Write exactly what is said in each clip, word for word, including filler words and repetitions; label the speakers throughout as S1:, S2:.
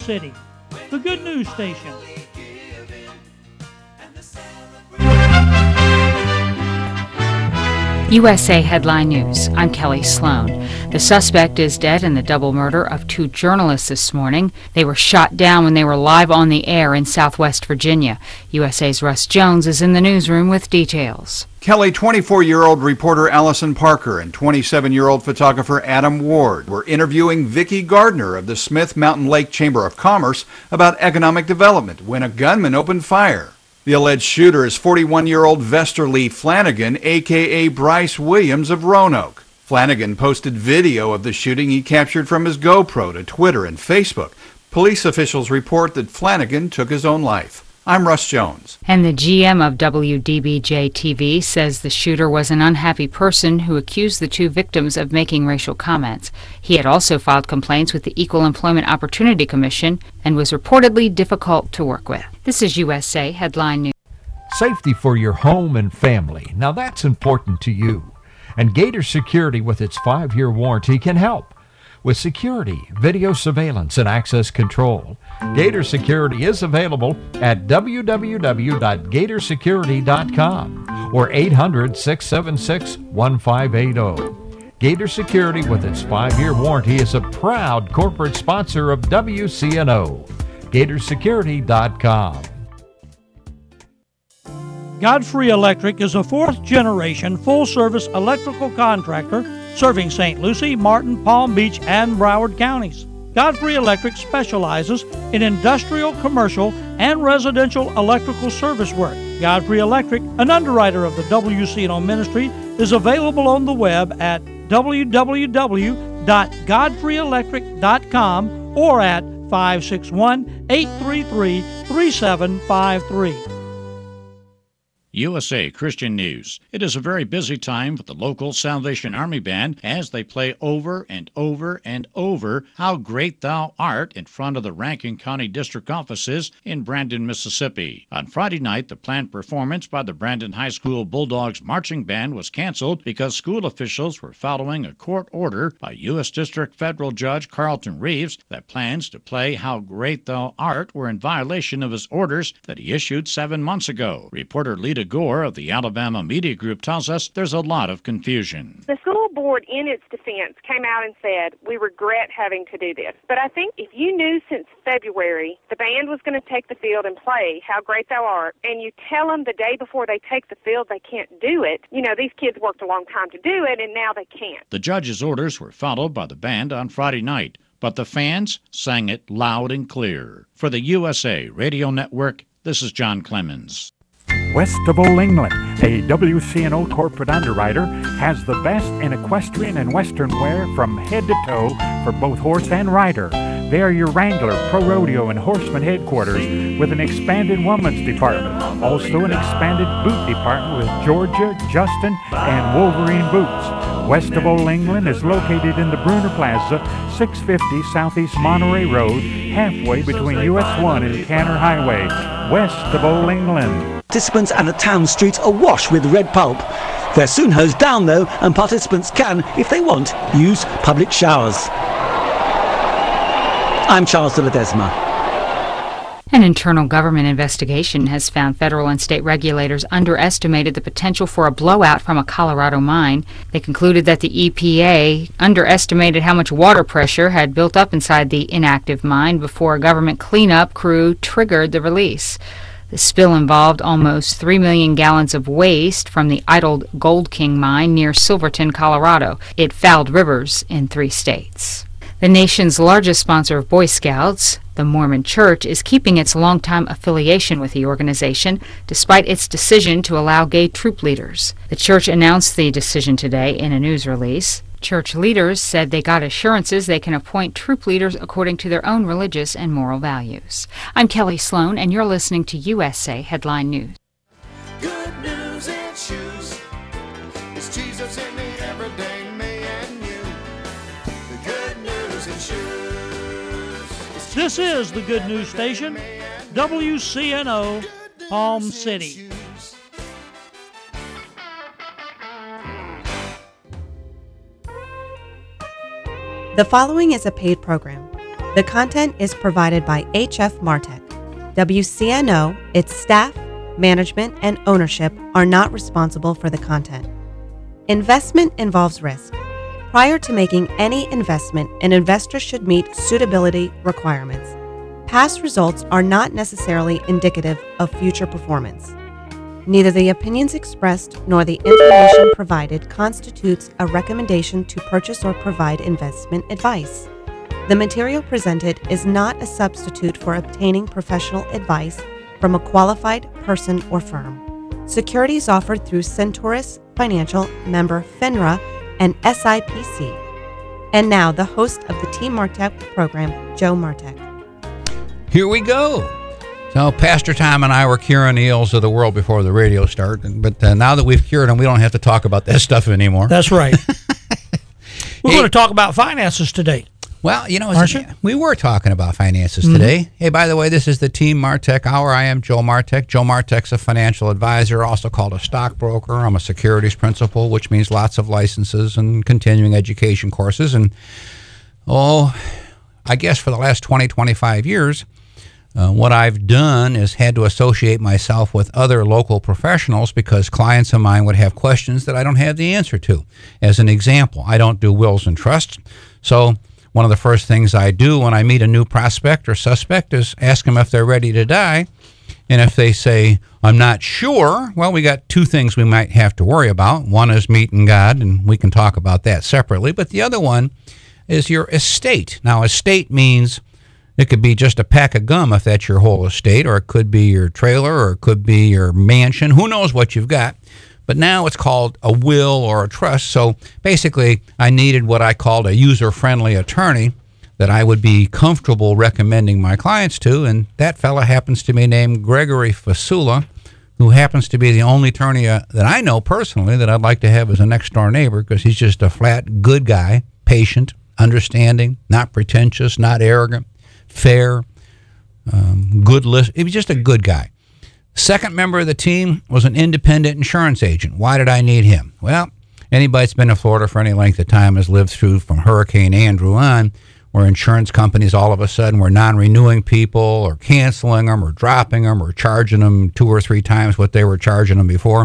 S1: City, the Good News Station.
S2: U S A Headline News. I'm Kelly Sloan. The suspect is dead in the double murder of two journalists this morning. They were shot down when they were live on the air in Southwest Virginia. U S A's Russ Jones is in the newsroom with details.
S3: Kelly, twenty-four-year-old reporter Allison Parker and twenty-seven-year-old photographer Adam Ward were interviewing Vicki Gardner of the Smith Mountain Lake Chamber of Commerce about economic development when a gunman opened fire. The alleged shooter is forty-one-year-old Vester Lee Flanagan, a k a. Bryce Williams of Roanoke. Flanagan posted video of the shooting he captured from his GoPro to Twitter and Facebook. Police officials report that Flanagan took his own life. I'm Russ Jones.
S2: And the G M of W D B J T V says the shooter was an unhappy person who accused the two victims of making racial comments. He had also filed complaints with the Equal Employment Opportunity Commission and was reportedly difficult to work with. This is U S A Headline News.
S4: Safety for your home and family. Now that's important to you. And Gator Security with its five-year warranty can help. With security, video surveillance, and access control, Gator Security is available at w w w dot gator security dot com or eight hundred, six seven six, one five eight zero. Gator Security with its five-year warranty is a proud corporate sponsor of W C N O. gator security dot com.
S1: Godfrey Electric is a fourth-generation full-service electrical contractor serving Saint Lucie, Martin, Palm Beach, and Broward counties. Godfrey Electric specializes in industrial, commercial, and residential electrical service work. Godfrey Electric, an underwriter of the W C N O ministry, is available on the web at w w w dot godfrey electric dot com or at five six one, eight three three, three seven five three.
S5: U S A Christian News. It is a very busy time for the local Salvation Army Band as they play over and over and over How Great Thou Art in front of the Rankin County District offices in Brandon, Mississippi. On Friday night, the planned performance by the Brandon High School Bulldogs Marching Band was canceled because school officials were following a court order by U S District Federal Judge Carlton Reeves that plans to play How Great Thou Art were in violation of his orders that he issued seven months ago. Reporter Lita Gore of the Alabama Media Group tells us there's a lot of confusion.
S6: The school board, in its defense, came out and said, we regret having to do this. But I think if you knew since February the band was going to take the field and play How Great Thou Art, and you tell them the day before they take the field they can't do it, you know, these kids worked a long time to do it, and now they can't.
S5: The judge's orders were followed by the band on Friday night, but the fans sang it loud and clear. For the U S A Radio Network, this is John Clemens.
S7: West of Old England, a W C N O corporate underwriter, has the best in equestrian and western wear from head to toe for both horse and rider. They are your Wrangler, Pro Rodeo, and Horseman headquarters with an expanded women's department. Also an expanded boot department with Georgia, Justin, and Wolverine boots. West of Old England is located in the Bruner Plaza, six fifty Southeast Monterey Road, halfway between U S one and Canner Highway, west of Old England.
S8: Participants and the town streets are awash with red pulp. They're soon hosed down though, and participants can, if they want, use public showers. I'm Charles de Ledesma.
S2: An internal government investigation has found federal and state regulators underestimated the potential for a blowout from a Colorado mine. They concluded that the E P A underestimated how much water pressure had built up inside the inactive mine before a government cleanup crew triggered the release. The spill involved almost three million gallons of waste from the idled Gold King mine near Silverton, Colorado. It fouled rivers in three states. The nation's largest sponsor of Boy Scouts, the Mormon Church, is keeping its longtime affiliation with the organization despite its decision to allow gay troop leaders. The church announced the decision today in a news release. Church leaders said they got assurances they can appoint troop leaders according to their own religious and moral values. I'm Kelly Sloan, and you're listening to U S A Headline News.
S9: Good news in shoes. It's Jesus in the everyday me and you. The good news in shoes.
S1: This is the Good News Station, W C N O, Palm City.
S10: The following is a paid program. The content is provided by H F Martech. W C N O, its staff, management, and ownership are not responsible for the content. Investment involves risk. Prior to making any investment, an investor should meet suitability requirements. Past results are not necessarily indicative of future performance. Neither the opinions expressed nor the information provided constitutes a recommendation to purchase or provide investment advice. The material presented is not a substitute for obtaining professional advice from a qualified person or firm. Securities offered through Centaurus Financial, member FINRA, and S I P C. And now, the host of the Team Martech program, Joe Martech.
S11: Here we go. So Pastor Tom and I were curing the ills of the world before the radio started, but uh, now that we've cured them, we don't have to talk about that stuff anymore.
S1: That's right. We're
S11: Hey.
S1: going to talk about finances today.
S11: Well, you know,
S1: Aren't
S11: it's-
S1: you?
S11: we were talking about finances
S1: Mhm.
S11: today. Hey, by the way, this is the Team Martech Hour. I am Joe Martech. Joe Martech's a financial advisor, also called a stockbroker. I'm a securities principal, which means lots of licenses and continuing education courses. And, oh, I guess for the last twenty, twenty-five years, uh, what I've done is had to associate myself with other local professionals because clients of mine would have questions that I don't have the answer to. As an example, I don't do wills and trusts, so one of the first things I do when I meet a new prospect or suspect is ask them if they're ready to die. And if they say, I'm not sure, well, we got two things we might have to worry about. One is meeting God, and we can talk about that separately. But the other one is your estate. Now, estate means it could be just a pack of gum if that's your whole estate, or it could be your trailer, or it could be your mansion. Who knows what you've got? But now it's called a will or a trust. So basically, I needed what I called a user-friendly attorney that I would be comfortable recommending my clients to, and that fella happens to be named Gregory Fasula, who happens to be the only attorney uh, that I know personally that I'd like to have as a next-door neighbor, because he's just a flat good guy, patient, understanding, not pretentious, not arrogant, fair, um, good list. He was just a good guy. Second member of the team was an independent insurance agent. Why did I need him? Well, anybody that's been in Florida for any length of time has lived through from Hurricane Andrew on, where insurance companies all of a sudden were non-renewing people or canceling them or dropping them or charging them two or three times what they were charging them before.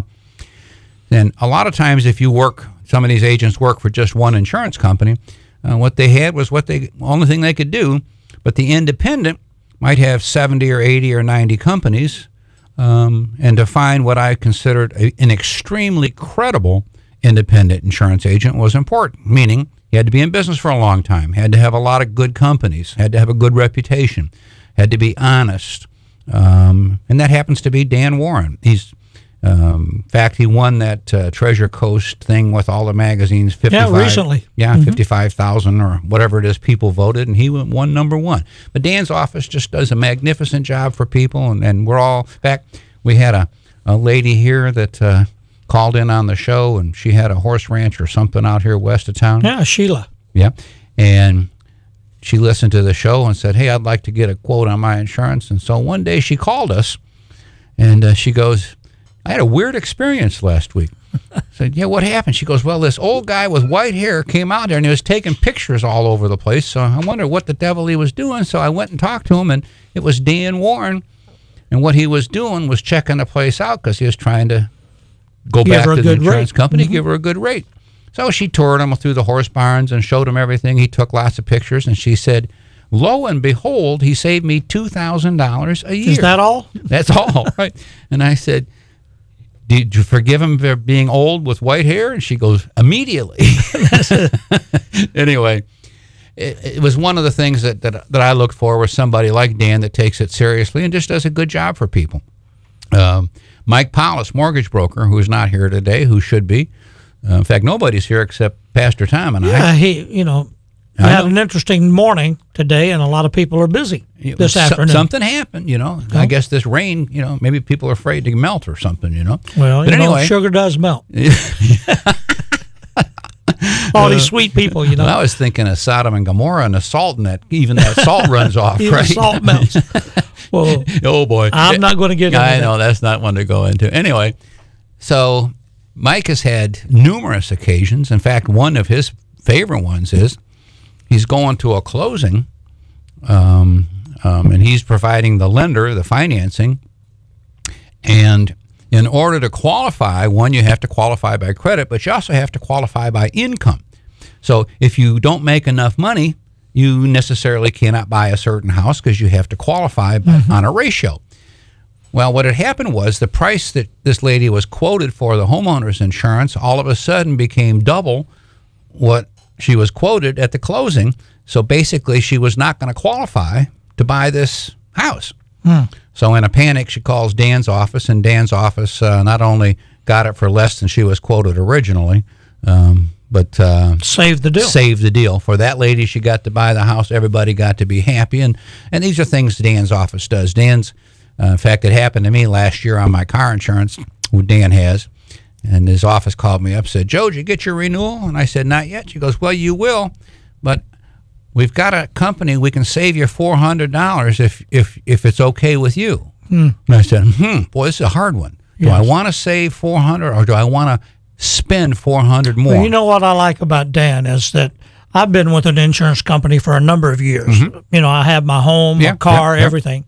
S11: And a lot of times if you work, some of these agents work for just one insurance company, uh, what they had was what they, only thing they could do, but the independent might have seventy or eighty or ninety companies. Um, and to find what I considered a, an extremely credible independent insurance agent was important, meaning he had to be in business for a long time, had to have a lot of good companies, had to have a good reputation, had to be honest. Um, and that happens to be Dan Warren. He's, um, in fact, he won that uh, Treasure Coast thing with all the magazines. fifty-five,
S1: Yeah, recently.
S11: Yeah,
S1: Mhm.
S11: fifty-five thousand or whatever it is people voted, and he won number one. But Dan's office just does a magnificent job for people, and, and we're all, in fact, we had a, a lady here that uh, called in on the show, and she had a horse ranch or something out here west of town.
S1: Yeah, Sheila.
S11: Yeah, and she listened to the show and said, hey, I'd like to get a quote on my insurance. And so one day she called us, and uh, she goes, I had a weird experience last week. I said, yeah, what happened? She goes, well, this old guy with white hair came out there and he was taking pictures all over the place. So I wondered what the devil he was doing. So I went and talked to him, and it was Dan Warren. And what he was doing was checking the place out because he was trying to go
S1: Give
S11: back
S1: her a
S11: to the
S1: good
S11: insurance
S1: rate.
S11: company,
S1: Mhm.
S11: give her a good rate. So she toured him through the horse barns and showed him everything. He took lots of pictures, and she said, lo and behold, he saved me two thousand dollars a year.
S1: Is that all?
S11: That's all, right? And I said, did you forgive him for being old with white hair? And she goes, immediately. Anyway, it, it was one of the things that, that, that I looked for was somebody like Dan that takes it seriously and just does a good job for people. Um, Mike Paulus, mortgage broker, who's not here today, who should be. Uh, in fact, nobody's here except Pastor Tom and
S1: Yeah,
S11: I.
S1: he, you know, we
S11: I
S1: had
S11: know.
S1: an interesting morning today, and a lot of people are busy
S11: It
S1: this
S11: was so-
S1: afternoon.
S11: Something happened, you know. I guess this rain, you know, maybe people are afraid to melt or something, you know.
S1: Well,
S11: but
S1: you know,
S11: anyway,
S1: sugar does melt. All these sweet people, you know.
S11: Well, I was thinking of Sodom and Gomorrah and the salt, and that even that salt runs off,
S1: Even
S11: right?
S1: salt melts. Well,
S11: oh boy,
S1: I'm not going to get into
S11: I
S1: that.
S11: know that's not one to go into. Anyway, so Mike has had numerous occasions. In fact, one of his favorite ones is he's going to a closing, um, um, and he's providing the lender, the financing. And in order to qualify, one, you have to qualify by credit, but you also have to qualify by income. So if you don't make enough money, you necessarily cannot buy a certain house because you have to qualify by, mm-hmm. on a ratio. Well, what had happened was the price that this lady was quoted for the homeowner's insurance all of a sudden became double what she was quoted at the closing. So basically, she was not going to qualify to buy this house. Hmm. So in a panic, she calls Dan's office, and Dan's office uh, not only got it for less than she was quoted originally, um, but uh,
S1: saved the deal.
S11: Saved the deal. For that lady, she got to buy the house. Everybody got to be happy. And, and these are things Dan's office does. Dan's, uh, in fact, it happened to me last year on my car insurance, what Dan has. And his office called me up and said, Joe, did you get your renewal? And I said, not yet. She goes, well, you will, but we've got a company. We can save you four hundred dollars if, if, if it's okay with you. Hmm. And I said, hmm, boy, this is a hard one. Do yes. I want to save four hundred dollars or do I want to spend four hundred dollars more?
S1: Well, you know what I like about Dan is that I've been with an insurance company for a number of years. Mm-hmm. You know, I have my home, yeah, my car, yeah, yeah. everything.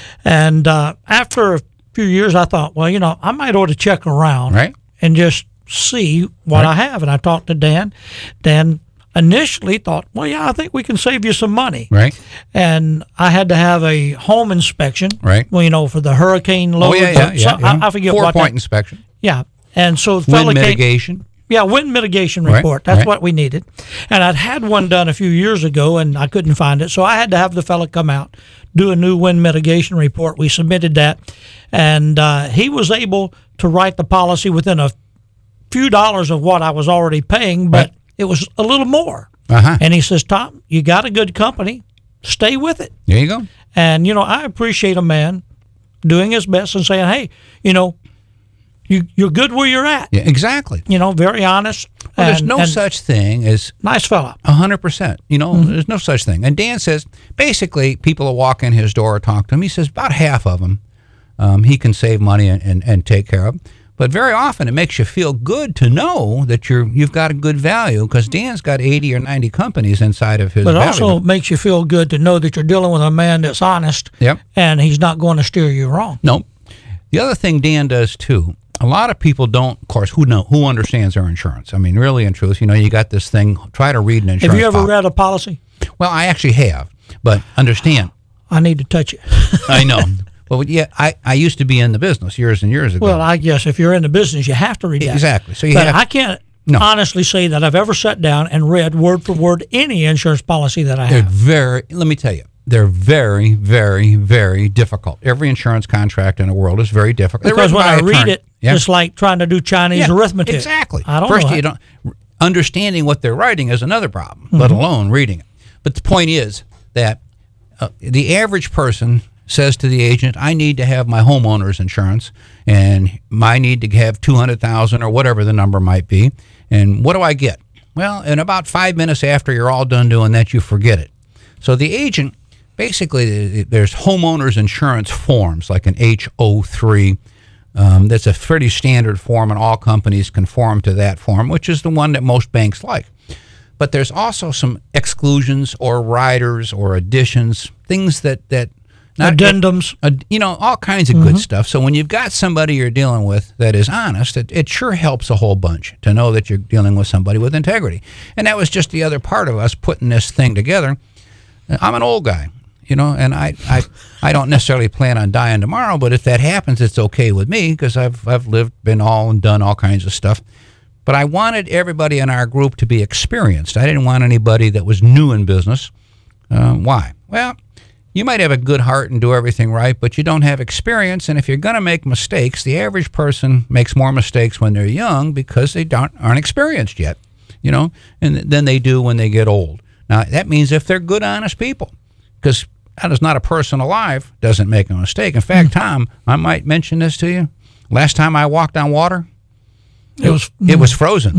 S1: And uh, after a few years, I thought, well, you know, I might ought to check around. Right. And just see what right. I have. And I talked to Dan. Dan initially thought, well, yeah, I think we can save you some money. Right. And I had to have a home inspection. Right. Well, you know, for the hurricane load. Oh, yeah, yeah, yeah, so yeah. I, I forget
S11: Four
S1: what
S11: point
S1: that,
S11: inspection.
S1: Yeah. And so
S11: the wind mitigation.
S1: Came, yeah, wind mitigation report. Right. That's right. what we needed. And I'd had one done a few years ago, and I couldn't find it. So I had to have the fella come out, do a new wind mitigation report. We submitted that. And uh, he was able to write the policy within a few dollars of what I was already paying, but right. it was a little more. Uh-huh. And he says, Tom, you got a good company. Stay with it.
S11: There you go.
S1: And, you know, I appreciate a man doing his best and saying, hey, you know, you, you're good where you're at.
S11: Yeah, exactly.
S1: You know, very honest.
S11: Well, and, there's no such thing as...
S1: Nice fella.
S11: one hundred percent. You know, mm-hmm. there's no such thing. And Dan says, basically, people will walk in his door or talk to him. He says about half of them um, he can save money and, and, and take care of. But very often it makes you feel good to know that you're, you've got a good value because Dan's got eighty or ninety companies inside of his
S1: But it
S11: value.
S1: also makes you feel good to know that you're dealing with a man that's honest yep. and he's not going to steer you wrong.
S11: No. The other thing Dan does, too, a lot of people don't, of course, who know who understands their insurance. I mean, really, in truth, you know, you got this thing, try to read an insurance
S1: Have you ever
S11: policy.
S1: read a policy?
S11: Well, I actually have, but understand.
S1: I need to touch it.
S11: I know. Well, yeah, I, I used to be in the business years and years ago.
S1: Well, I guess if you're in the business, you have to read that.
S11: Exactly. So you
S1: but
S11: have,
S1: I can't no. honestly say that I've ever sat down and read word for word any insurance policy that I
S11: they're
S1: have.
S11: Very, let me tell you, they're very, very, very difficult. Every insurance contract in the world is very difficult.
S1: Because when I read it, yeah. it's like trying to do Chinese
S11: yeah,
S1: arithmetic.
S11: Exactly.
S1: I don't
S11: First,
S1: know
S11: you don't, understanding what they're writing is another problem, mm-hmm. let alone reading it. But the point is that uh, the average person says to the agent, I need to have my homeowner's insurance, and I need to have two hundred thousand dollars or whatever the number might be. And what do I get? Well, in about five minutes after you're all done doing that, you forget it. So the agent, basically, there's homeowner's insurance forms, like an H O three. Um, that's a pretty standard form, and all companies conform to that form, which is the one that most banks like. But there's also some exclusions or riders or additions, things that, that
S1: Not addendums,
S11: uh, you know, all kinds of mm-hmm. good stuff. So when you've got somebody you're dealing with that is honest, it, it sure helps a whole bunch to know that you're dealing with somebody with integrity. And that was just the other part of us putting this thing together. I'm an old guy, you know, and I, I, I don't necessarily plan on dying tomorrow, but if that happens, it's okay with me because I've, I've lived, been all and done all kinds of stuff. But I wanted everybody in our group to be experienced. I didn't want anybody that was new in business. Um, why? Well, you might have a good heart and do everything right, but you don't have experience. And if you're going to make mistakes, the average person makes more mistakes when they're young because they don't, aren't experienced yet, you know, and than they do when they get old. Now, that means if they're good, honest people, because that is not a person alive doesn't make a mistake. In fact, mm-hmm. Tom, I might mention this to you. Last time I walked on water, it, it was mm-hmm. it was frozen.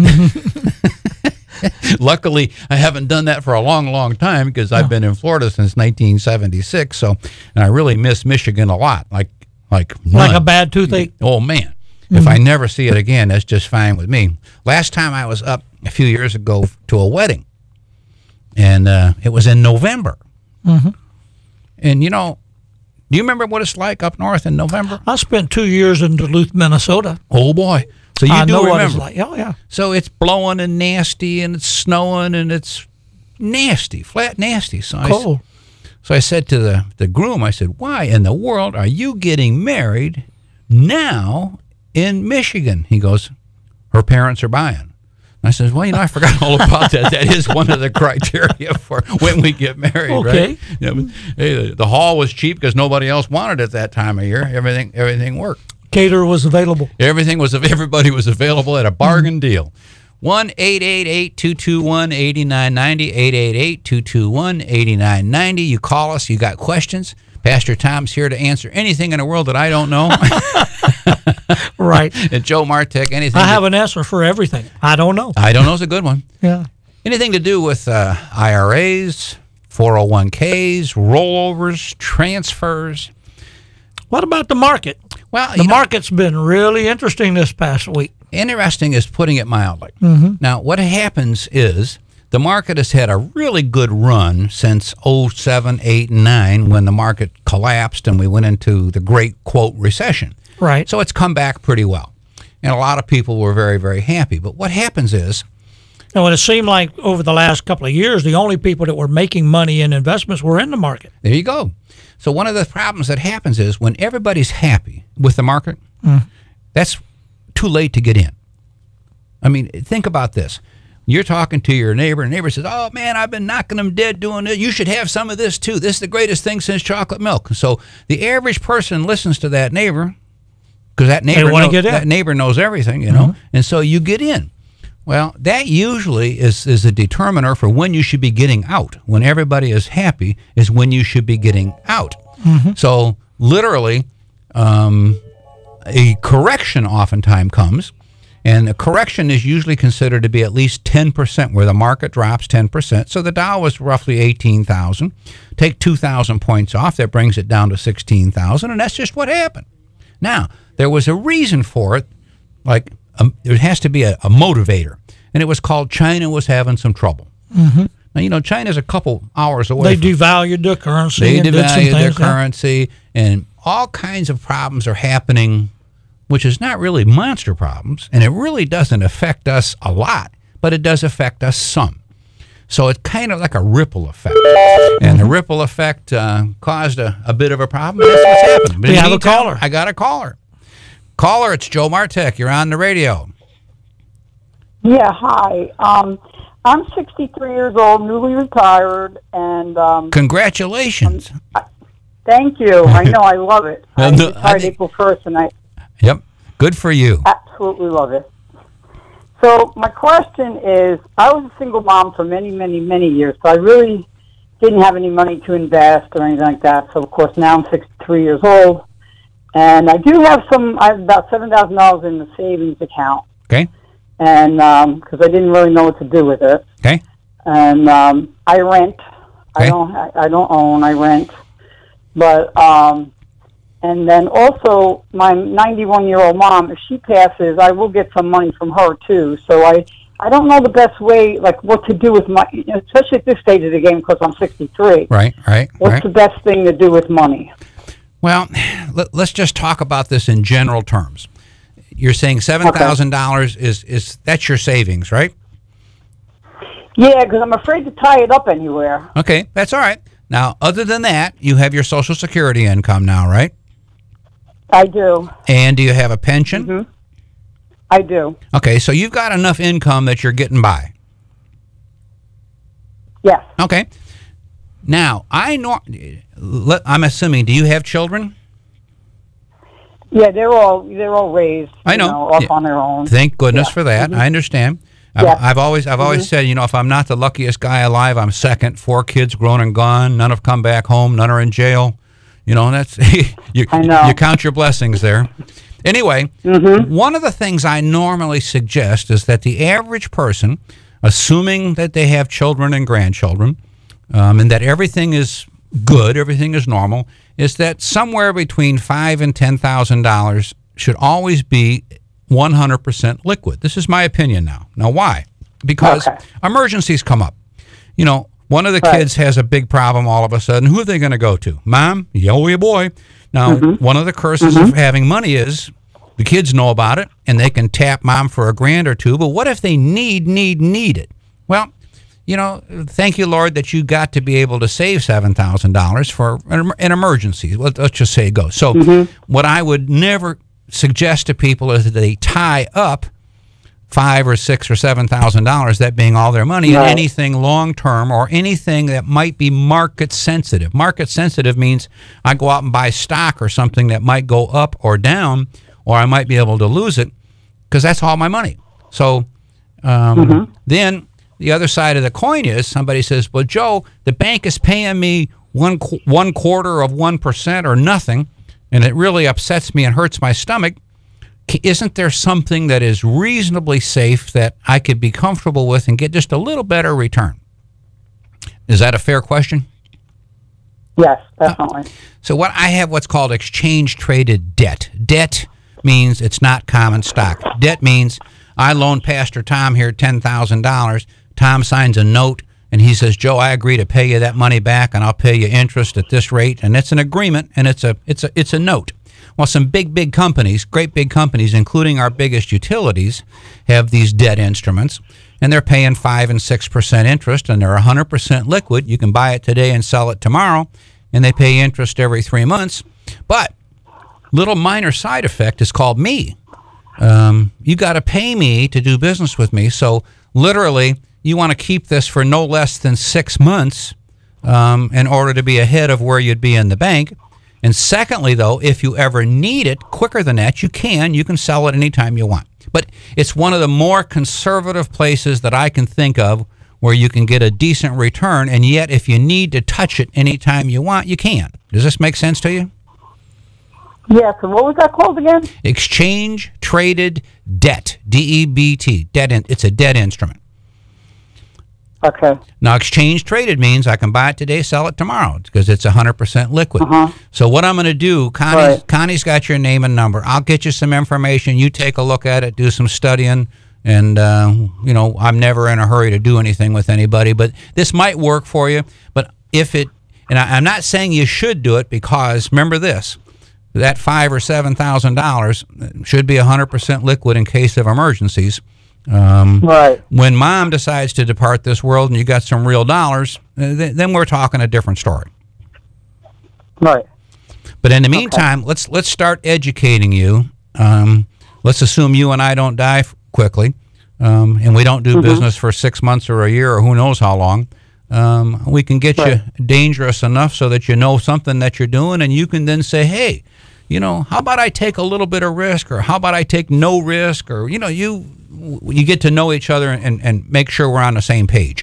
S11: Mm-hmm. Luckily, I haven't done that for a long, long time because I've been in Florida since nineteen seventy-six. So, and I really miss Michigan a lot, like like
S1: like a bad toothache.
S11: Oh man, mm-hmm. if I never see it again, that's just fine with me. Last time I was up a few years ago to a wedding, and uh, it was in November.
S1: Mm-hmm.
S11: And, you know, do you remember what it's like up north in November?
S1: I spent two years in Duluth, Minnesota.
S11: Oh, boy. So you
S1: I
S11: do
S1: know
S11: remember.
S1: what it's like. Oh, yeah.
S11: So it's blowing and nasty, and it's snowing, and it's nasty, flat nasty. So I,
S1: Cold.
S11: so I said to the, the groom, I said, why in the world are you getting married now in Michigan? He goes, her parents are buying. I said, well, you know, I forgot all about that. That is one of the criteria for when we get married,
S1: Okay.
S11: right? You know, hey, the, the hall was cheap because nobody else wanted it that time of year. Everything everything worked.
S1: Caterer was available.
S11: Everything was, everybody was available at a bargain deal. one eight eight eight, two two one, eight nine nine zero, eight eight eight, two two one, eight nine nine zero. You call us, you got questions. Pastor Tom's here to answer anything in the world that I don't know.
S1: Right.
S11: And Joe Martek, anything.
S1: I have
S11: that,
S1: an answer for everything. I don't know.
S11: I don't know is a good one.
S1: Yeah.
S11: Anything to do with uh, I R As, four oh one Ks, rollovers, transfers.
S1: What about the market?
S11: Well,
S1: The
S11: you know,
S1: market's been really interesting this past week.
S11: interesting is putting it mildly.
S1: Mm-hmm.
S11: Now, what happens is the market has had a really good run since oh seven, eight, and nine when the market collapsed and we went into the great, quote, recession.
S1: Right.
S11: So it's come back pretty well. And a lot of people were very, very happy. But what happens is,
S1: And it seemed like over the last couple of years, the only people that were making money in investments were in the market.
S11: there you go. So one of the problems that happens is when everybody's happy with the market,
S1: Mm.
S11: that's too late to get in. I mean, think about this. You're talking to your neighbor, and the neighbor says, oh, man, I've been knocking them dead doing this. You should have some of this, too. This is the greatest thing since chocolate milk. So the average person listens to that neighbor because that neighbor,
S1: wanna
S11: knows,
S1: get in.
S11: that neighbor knows everything, you know,
S1: Mm-hmm.
S11: and so you get in. Well, that usually is, is a determiner for when you should be getting out. When everybody is happy is when you should be getting out.
S1: Mm-hmm.
S11: So literally, um, a correction oftentimes comes, and a correction is usually considered to be at least ten percent, where the market drops ten percent. So the Dow was roughly eighteen thousand. Take two thousand points off, that brings it down to sixteen thousand, and that's just what happened. Now, there was a reason for it, like um, there has to be a, a motivator, and it was called China was having some trouble.
S1: Mm-hmm.
S11: Now, you know, China's a couple hours away.
S1: They
S11: from,
S1: devalued their currency.
S11: They
S1: and did some
S11: devalued their
S1: things, yeah.
S11: currency, and all kinds of problems are happening, which is not really monster problems, and it really doesn't affect us a lot, but it does affect us some. So it's kind of like a ripple effect. And the ripple effect uh, caused a, a bit of a problem, and that's what's happening. But in
S1: We
S11: the
S1: have a
S11: meantime,
S1: caller.
S11: I got a caller. Caller, it's Joe Martek. You're on the radio.
S12: Yeah, hi. Um, I'm sixty-three years old, newly retired, and um,
S11: Congratulations.
S12: thank you. I know, I love it. I
S11: Well, no, I
S12: retired
S11: think-
S12: April first, and I
S11: Yep. Good for you.
S12: absolutely love it. So my question is, I was a single mom for many, many, many years, so I really didn't have any money to invest or anything like that. So, of course, now I'm sixty-three years old, and I do have some, I have about seven thousand dollars in the savings account.
S11: Okay.
S12: And because I didn't really know what to do with it.
S11: Okay.
S12: And um, I rent.
S11: Okay.
S12: I don't. I, I don't own. I rent. But um, and then also my ninety-one-year-old mom, if she passes, I will get some money from her too. So I, I don't know the best way, like what to do with my, especially at this stage of the game, because I'm sixty-three.
S11: Right. Right.
S12: What's
S11: right.
S12: the best thing to do with money?
S11: Well, let, let's just talk about this in general terms. You're saying seven thousand dollars is, is that's your savings, right?
S12: Yeah, because I'm afraid to tie it up anywhere.
S11: Okay, that's all right. Now, other than that, you have your Social Security income now, right?
S12: I do.
S11: And do you have a pension?
S12: Mm-hmm. I do.
S11: Okay, so you've got enough income that you're getting by.
S12: Yes.
S11: Okay. Now, I know. let- I'm assuming. Do you have children?
S12: Yeah, they're all they're all raised.
S11: I
S12: you
S11: know.
S12: off
S11: Yeah.
S12: on their own.
S11: Thank goodness
S12: Yeah.
S11: for that.
S12: Mhm.
S11: I understand. I've,
S12: Yeah.
S11: I've always I've always
S12: Mhm.
S11: said, you know, if I'm not the luckiest guy alive, I'm second. Four kids grown and gone. None have come back home. None are in jail. You know, that's you.
S12: I know.
S11: You count your blessings there. Anyway,
S12: Mm-hmm.
S11: one of the things I normally suggest is that the average person, assuming that they have children and grandchildren, um, and that everything is good, everything is normal, is that somewhere between five and ten thousand dollars should always be one hundred percent liquid. This is my opinion now. Now, why? Because
S12: Okay.
S11: emergencies come up. You know, one of the
S12: Right.
S11: kids has a big problem all of a sudden. Who are they going to go to? Mom? Yo, your boy. Now,
S12: Mhm.
S11: one of the curses
S12: Mhm.
S11: of having money is the kids know about it, and they can tap mom for a grand or two. But what if they need, need, need it? Well, you know, thank you, Lord, that you got to be able to save seven thousand dollars for an, an emergency. Let- Let's just say it goes. So
S12: Mhm.
S11: what I would never suggest to people is that they tie up five or six or seven thousand dollars, that being all their money,
S12: Right.
S11: in anything long term or anything that might be market sensitive. Market sensitive means I go out and buy stock or something that might go up or down, or I might be able to lose it, because that's all my money. So um,
S12: Mhm.
S11: then the other side of the coin is somebody says, well, Joe, the bank is paying me one qu- one quarter of one percent or nothing, and it really upsets me and hurts my stomach. K- Isn't there something that is reasonably safe that I could be comfortable with and get just a little better return? Is that a fair question?
S12: Yes, definitely.
S11: So what I have what's called exchange traded debt. Debt means it's not common stock. Debt means I loan Pastor Tom here ten thousand dollars. Tom signs a note and he says, Joe, I agree to pay you that money back, and I'll pay you interest at this rate. And it's an agreement, and it's a it's a it's a note. Well, some big, big companies, great big companies, including our biggest utilities, have these debt instruments, and they're paying five and six percent interest, and they're one hundred percent liquid. You can buy it today and sell it tomorrow, and they pay interest every three months. But little minor side effect is called me. Um, you got to pay me to do business with me. So literally, you want to keep this for no less than six months um, in order to be ahead of where you'd be in the bank. And secondly, though, if you ever need it quicker than that, you can. You can sell it anytime you want. But it's one of the more conservative places that I can think of where you can get a decent return, and yet if you need to touch it anytime you want, you can. Does this make sense to you?
S12: Yeah, so what was that called again?
S11: Exchange traded debt, D E B T. Debt in, it's a debt instrument.
S12: Okay.
S11: Now, exchange traded means I can buy it today, sell it tomorrow, because it's one hundred percent liquid.
S12: Uh-huh.
S11: So what I'm going to do, Connie's,
S12: Right.
S11: Connie's got your name and number. I'll get you some information. You take a look at it, do some studying, and, uh, you know, I'm never in a hurry to do anything with anybody, but this might work for you. But if it, and I, I'm not saying you should do it, because remember this, that five or seven thousand dollars should be one hundred percent liquid in case of emergencies. Um,
S12: right.
S11: When mom decides to depart this world and you got some real dollars, uh, th- then we're talking a different story.
S12: Right.
S11: But in the meantime, let's let's start educating you. Um, let's assume you and I don't die f- quickly, um, and we don't do
S12: Mhm.
S11: business for six months or a year or who knows how long. Um, we can get
S12: Right.
S11: you dangerous enough so that you know something that you're doing, and you can then say, hey, you know, how about I take a little bit of risk, or how about I take no risk, or, you know, you you get to know each other and, and make sure we're on the same page.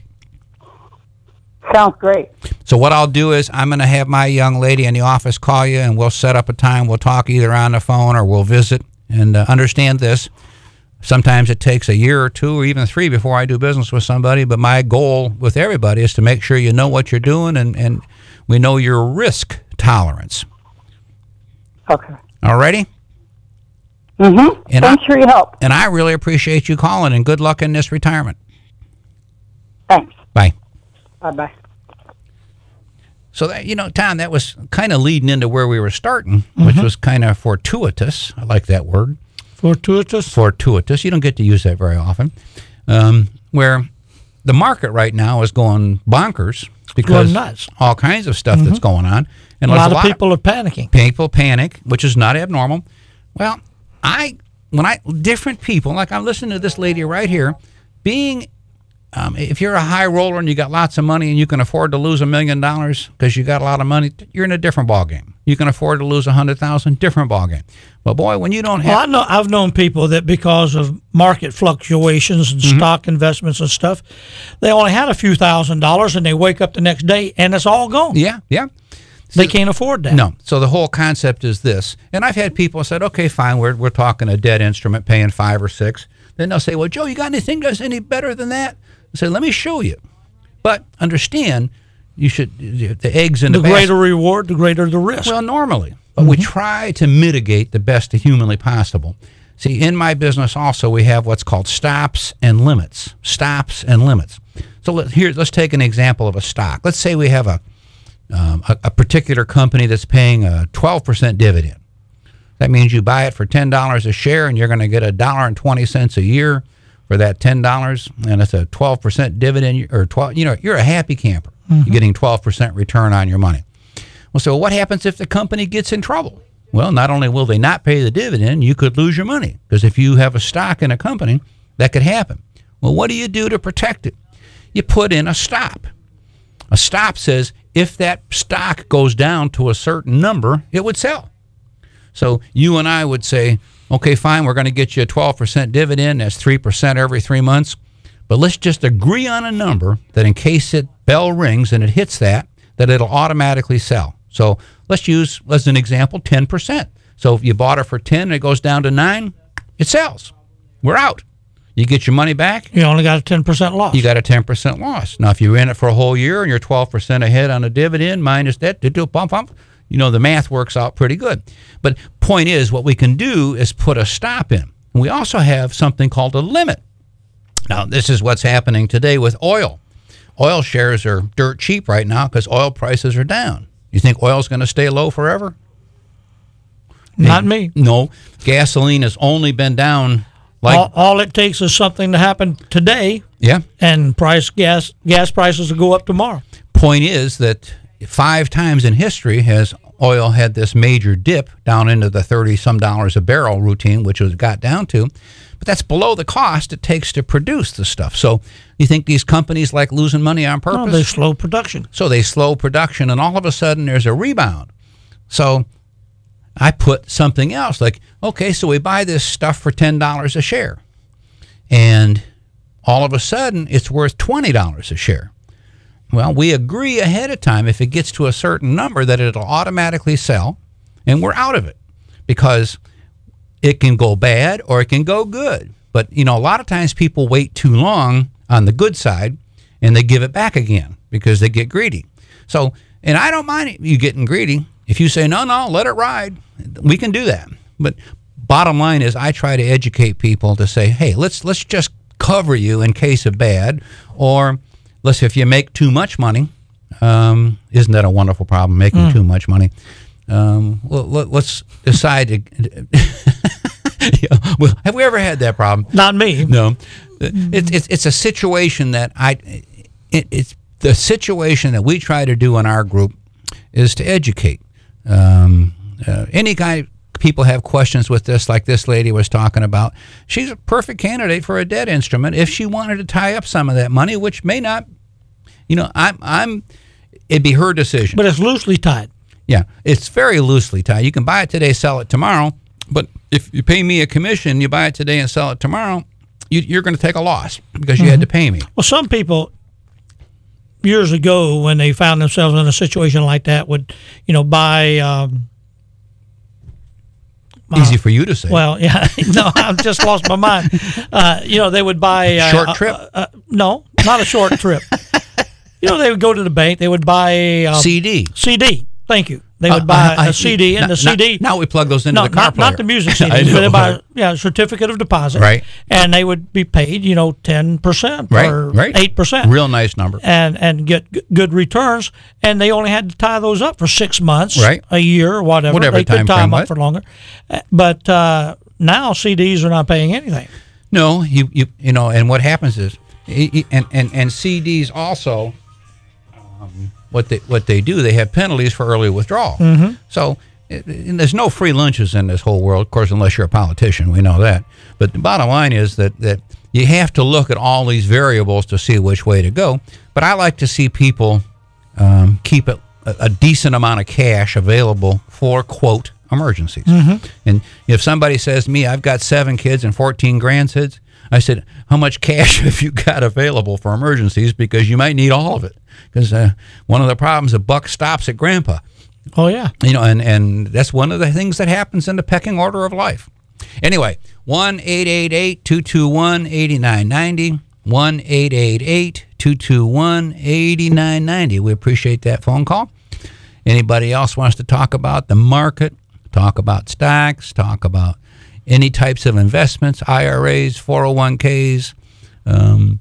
S12: Sounds great.
S11: So what I'll do is I'm going to have my young lady in the office call you, and we'll set up a time. We'll talk either on the phone or we'll visit. And uh, understand this, sometimes it takes a year or two or even three before I do business with somebody, but my goal with everybody is to make sure you know what you're doing, and, and we know your risk tolerance.
S12: Okay.
S11: All righty?
S12: Mm-hmm.
S11: And
S12: Thanks
S11: I,
S12: for your help.
S11: And I really appreciate you calling, and good luck in this retirement.
S12: Thanks.
S11: Bye.
S12: Bye-bye.
S11: So, that, you know, Tom, that was kind of leading into where we were starting, which was kind of fortuitous. I like that word.
S1: Fortuitous?
S11: Fortuitous. You don't get to use that very often. Um, where the market right now is going bonkers because
S1: Going nuts.
S11: all kinds of stuff that's going on. And
S1: A
S11: there's
S1: lot of people are panicking.
S11: People panic, which is not abnormal. Well, I, when I, different people, like I'm listening to this lady right here, being, um, if you're a high roller and you got lots of money and you can afford to lose a million dollars because you got a lot of money, you're in a different ballgame. You can afford to lose a hundred thousand, different ballgame. But boy, when you don't have,
S1: Well, I know I've known people that because of market fluctuations and
S11: Mm-hmm.
S1: stock investments and stuff, they only had a few thousand dollars and they wake up the next day and it's all gone.
S11: yeah, yeah.
S1: They can't afford that.
S11: No. So the whole concept is this. And I've had people said, okay, fine, we're, we're talking a debt instrument paying five or six. Then they'll say, well, Joe, you got anything that's any better than that? I say, let me show you. But understand, you should, the eggs in
S1: The
S11: the,
S1: greater
S11: basket.
S1: reward, the greater the risk.
S11: Well, normally. But we try to mitigate the best humanly possible. See, in my business also, we have what's called stops and limits. Stops and limits. So let, here, let's take an example of a stock. Let's say we have a, um, a, a particular company that's paying a twelve percent dividend. That means you buy it for ten dollars a share, and you're going to get a dollar and twenty cents a year for that ten dollars, and it's a twelve percent dividend, or twelve. You know, you're a happy camper. Mm-hmm. You're getting twelve percent return on your money. Well, so what happens if the company gets in trouble? Well, not only will they not pay the dividend, you could lose your money, because if you have a stock in a company, that could happen. Well, what do you do to protect it? You put in a stop. A stop says if that stock goes down to a certain number, it would sell. So you and I would say, okay, fine, we're going to get you a twelve percent dividend. That's three percent every three months. But let's just agree on a number that in case it bell rings and it hits that, that it'll automatically sell. So let's use, as an example, ten percent. So if you bought it for ten and it goes down to nine, it sells. We're out. You get your money back.
S1: You only got a ten percent loss.
S11: You got a ten percent loss. Now, if you're in it for a whole year and you're twelve percent ahead on a dividend minus that, do do bump bump, you know, the math works out pretty good. But point is, what we can do is put a stop in. We also have something called a limit. Now, this is what's happening today with oil. Oil shares are dirt cheap right now because oil prices are down. You think oil's going to stay low forever?
S1: Not me.
S11: No. Gasoline has only been down like...
S1: All, all it takes is something to happen today.
S11: Yeah.
S1: And price gas gas prices will go up tomorrow.
S11: Point is that five times in history has oil had this major dip down into the thirty-some dollars a barrel routine, which it got down to. But that's below the cost it takes to produce the stuff. So you think these companies like losing money on purpose?
S1: No, they slow production.
S11: So they slow production, and all of a sudden there's a rebound. So I put something else like, okay, so we buy this stuff for ten dollars a share. And all of a sudden it's worth twenty dollars a share. Well, we agree ahead of time if it gets to a certain number that it'll automatically sell, and we're out of it because it can go bad or it can go good. But, you know, a lot of times people wait too long on the good side and they give it back again because they get greedy. So, and I don't mind you getting greedy. If you say, no, no, let it ride, we can do that. But bottom line is I try to educate people to say, hey, let's let's just cover you in case of bad, or let's, if you make too much money, um, isn't that a wonderful problem, making mm. too much money? Um, well, let, let's decide to. yeah, well, have we ever had that problem?
S1: Not me.
S11: No, it's it's it's a situation that I. It, it's the situation that we try to do in our group is to educate. Um, uh, any guy. People have questions with this, like this lady was talking about. She's a perfect candidate for a debt instrument if she wanted to tie up some of that money, which may not. You know, I'm. I'm. It'd be her decision.
S1: But it's loosely tied.
S11: Yeah, it's very loosely tied. You can buy it today, sell it tomorrow. But if you pay me a commission, you buy it today and sell it tomorrow, you, you're going to take a loss because you mm-hmm. had to pay me.
S1: Well, some people years ago, when they found themselves in a situation like that, would, you know, buy. Um,
S11: Easy uh, for you to say.
S1: Well, yeah, no, I've just lost my mind. Uh, you know, they would buy uh,
S11: short trip.
S1: Uh, uh, no, not a short trip. You know, they would go to the bank. They would buy um,
S11: C D.
S1: C D. Thank you. They would buy
S11: uh, I, I,
S1: a C D, and
S11: not,
S1: the C D.
S11: Not, now we plug those into
S1: no,
S11: the car
S1: not,
S11: player.
S1: not the music C Ds, but they buy yeah, a certificate of deposit.
S11: Right.
S1: And they would be paid, you know, ten percent
S11: right,
S1: or
S11: right.
S1: eight percent.
S11: Real nice number.
S1: And and get g- good returns. And they only had to tie those up for six months,
S11: right.
S1: a year, or whatever.
S11: Whatever
S1: they
S11: time
S1: could tie
S11: frame
S1: them up
S11: was.
S1: for longer. But uh, now C Ds are not paying anything.
S11: No, you you you know, and what happens is, and and, and C Ds also. Um, What they what they do, they have penalties for early withdrawal.
S1: Mm-hmm.
S11: So it, and there's no free lunches in this whole world, of course, unless you're a politician. We know that. But the bottom line is that, that you have to look at all these variables to see which way to go. But I like to see people um, keep a, a decent amount of cash available for, quote, emergencies.
S1: Mm-hmm.
S11: And if somebody says to me, I've got seven kids and fourteen grandkids, I said, how much cash have you got available for emergencies? Because you might need all of it. Because uh, one of the problems, the buck stops at grandpa.
S1: Oh, yeah.
S11: You know, and, and that's one of the things that happens in the pecking order of life. Anyway, one eight eight eight, two two one, eight nine nine zero, one eight eight eight, two two one, eight nine nine zero. We appreciate that phone call. Anybody else wants to talk about the market, talk about stocks, talk about any types of investments, I R As, four oh one Ks, um,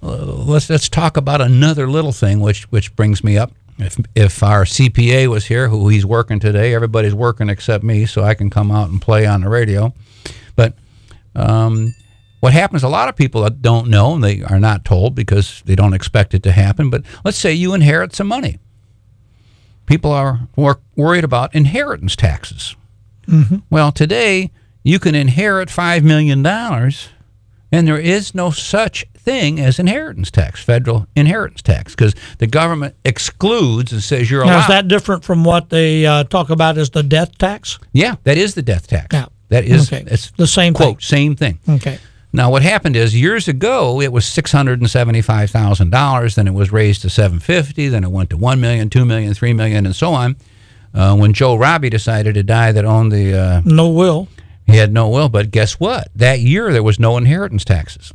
S11: uh, let's let's talk about another little thing, which which brings me up. If if our C P A was here, who he's working today, everybody's working except me, so I can come out and play on the radio. But um, what happens, a lot of people that don't know, and they are not told because they don't expect it to happen, but let's say you inherit some money. People are wor- worried about inheritance taxes.
S1: Mm-hmm.
S11: Well, today, you can inherit five million dollars, and there is no such thing as inheritance tax, federal inheritance tax, because the government excludes and says you're allowed.
S1: Now, is that different from what they uh, talk about as the death tax?
S11: Yeah, that is the death tax.
S1: Yeah.
S11: That is
S1: Okay.
S11: it's
S1: The same
S11: quote,
S1: thing.
S11: same thing.
S1: Okay.
S11: Now, what happened is years ago, it was six hundred seventy-five thousand dollars, then it was raised to seven hundred fifty thousand dollars, then it went to one million dollars, two million dollars, three million dollars, and so on. Uh, when Joe Robbie decided to die that owned the... Uh,
S1: no will.
S11: He had no will, but guess what? That year, there was no inheritance taxes.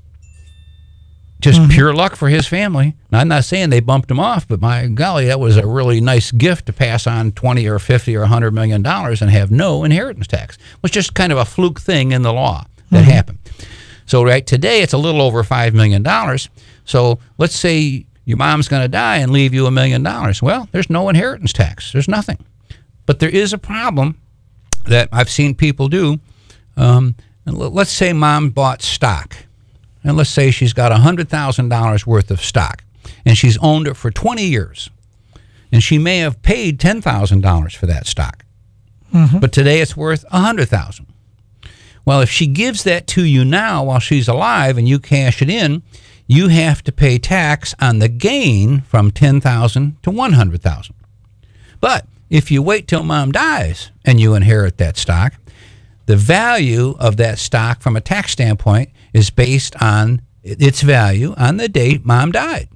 S11: Just
S1: Mm-hmm.
S11: pure luck for his family. Now, I'm not saying they bumped him off, but my golly, that was a really nice gift to pass on twenty or fifty or one hundred million dollars and have no inheritance tax. It was just kind of a fluke thing in the law that
S1: Mm-hmm.
S11: happened. So right today, it's a little over five million dollars. So let's say your mom's going to die and leave you a million dollars. Well, there's no inheritance tax. There's nothing. But there is a problem that I've seen people do. Um, let's say mom bought stock. And let's say she's got one hundred thousand dollars worth of stock, and she's owned it for twenty years. And she may have paid ten thousand dollars for that stock.
S1: Mm-hmm.
S11: But today it's worth one hundred thousand dollars. Well, if she gives that to you now while she's alive and you cash it in, you have to pay tax on the gain from ten thousand dollars to one hundred thousand dollars. But if you wait till mom dies and you inherit that stock, the value of that stock from a tax standpoint is based on its value on the date mom died.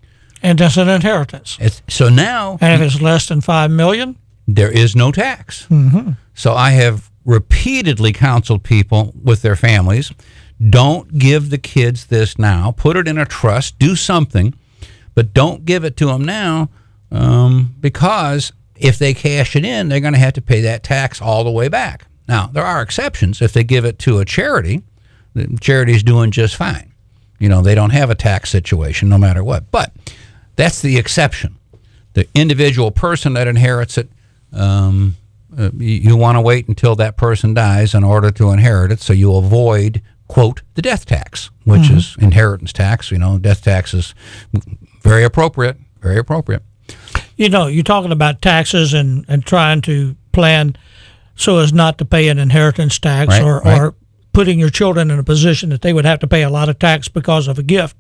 S1: And that's an inheritance.
S11: It's, so now...
S1: And if it's less than five million dollars?
S11: There is no tax.
S1: Mm-hmm.
S11: So I have repeatedly counseled people with their families, don't give the kids this now. Put it in a trust. Do something. But don't give it to them now um, because if they cash it in, they're going to have to pay that tax all the way back. Now, there are exceptions. If they give it to a charity, the charity's doing just fine. You know, they don't have a tax situation no matter what. But that's the exception. The individual person that inherits it, um, uh, you, you want to wait until that person dies in order to inherit it so you avoid, quote, the death tax, which
S1: Mhm.
S11: is inheritance tax. You know, death tax is very appropriate, very appropriate.
S1: You know, you're talking about taxes and, and trying to plan so as not to pay an inheritance tax
S11: Right,
S1: or,
S11: right.
S1: or putting your children in a position that they would have to pay a lot of tax because of a gift.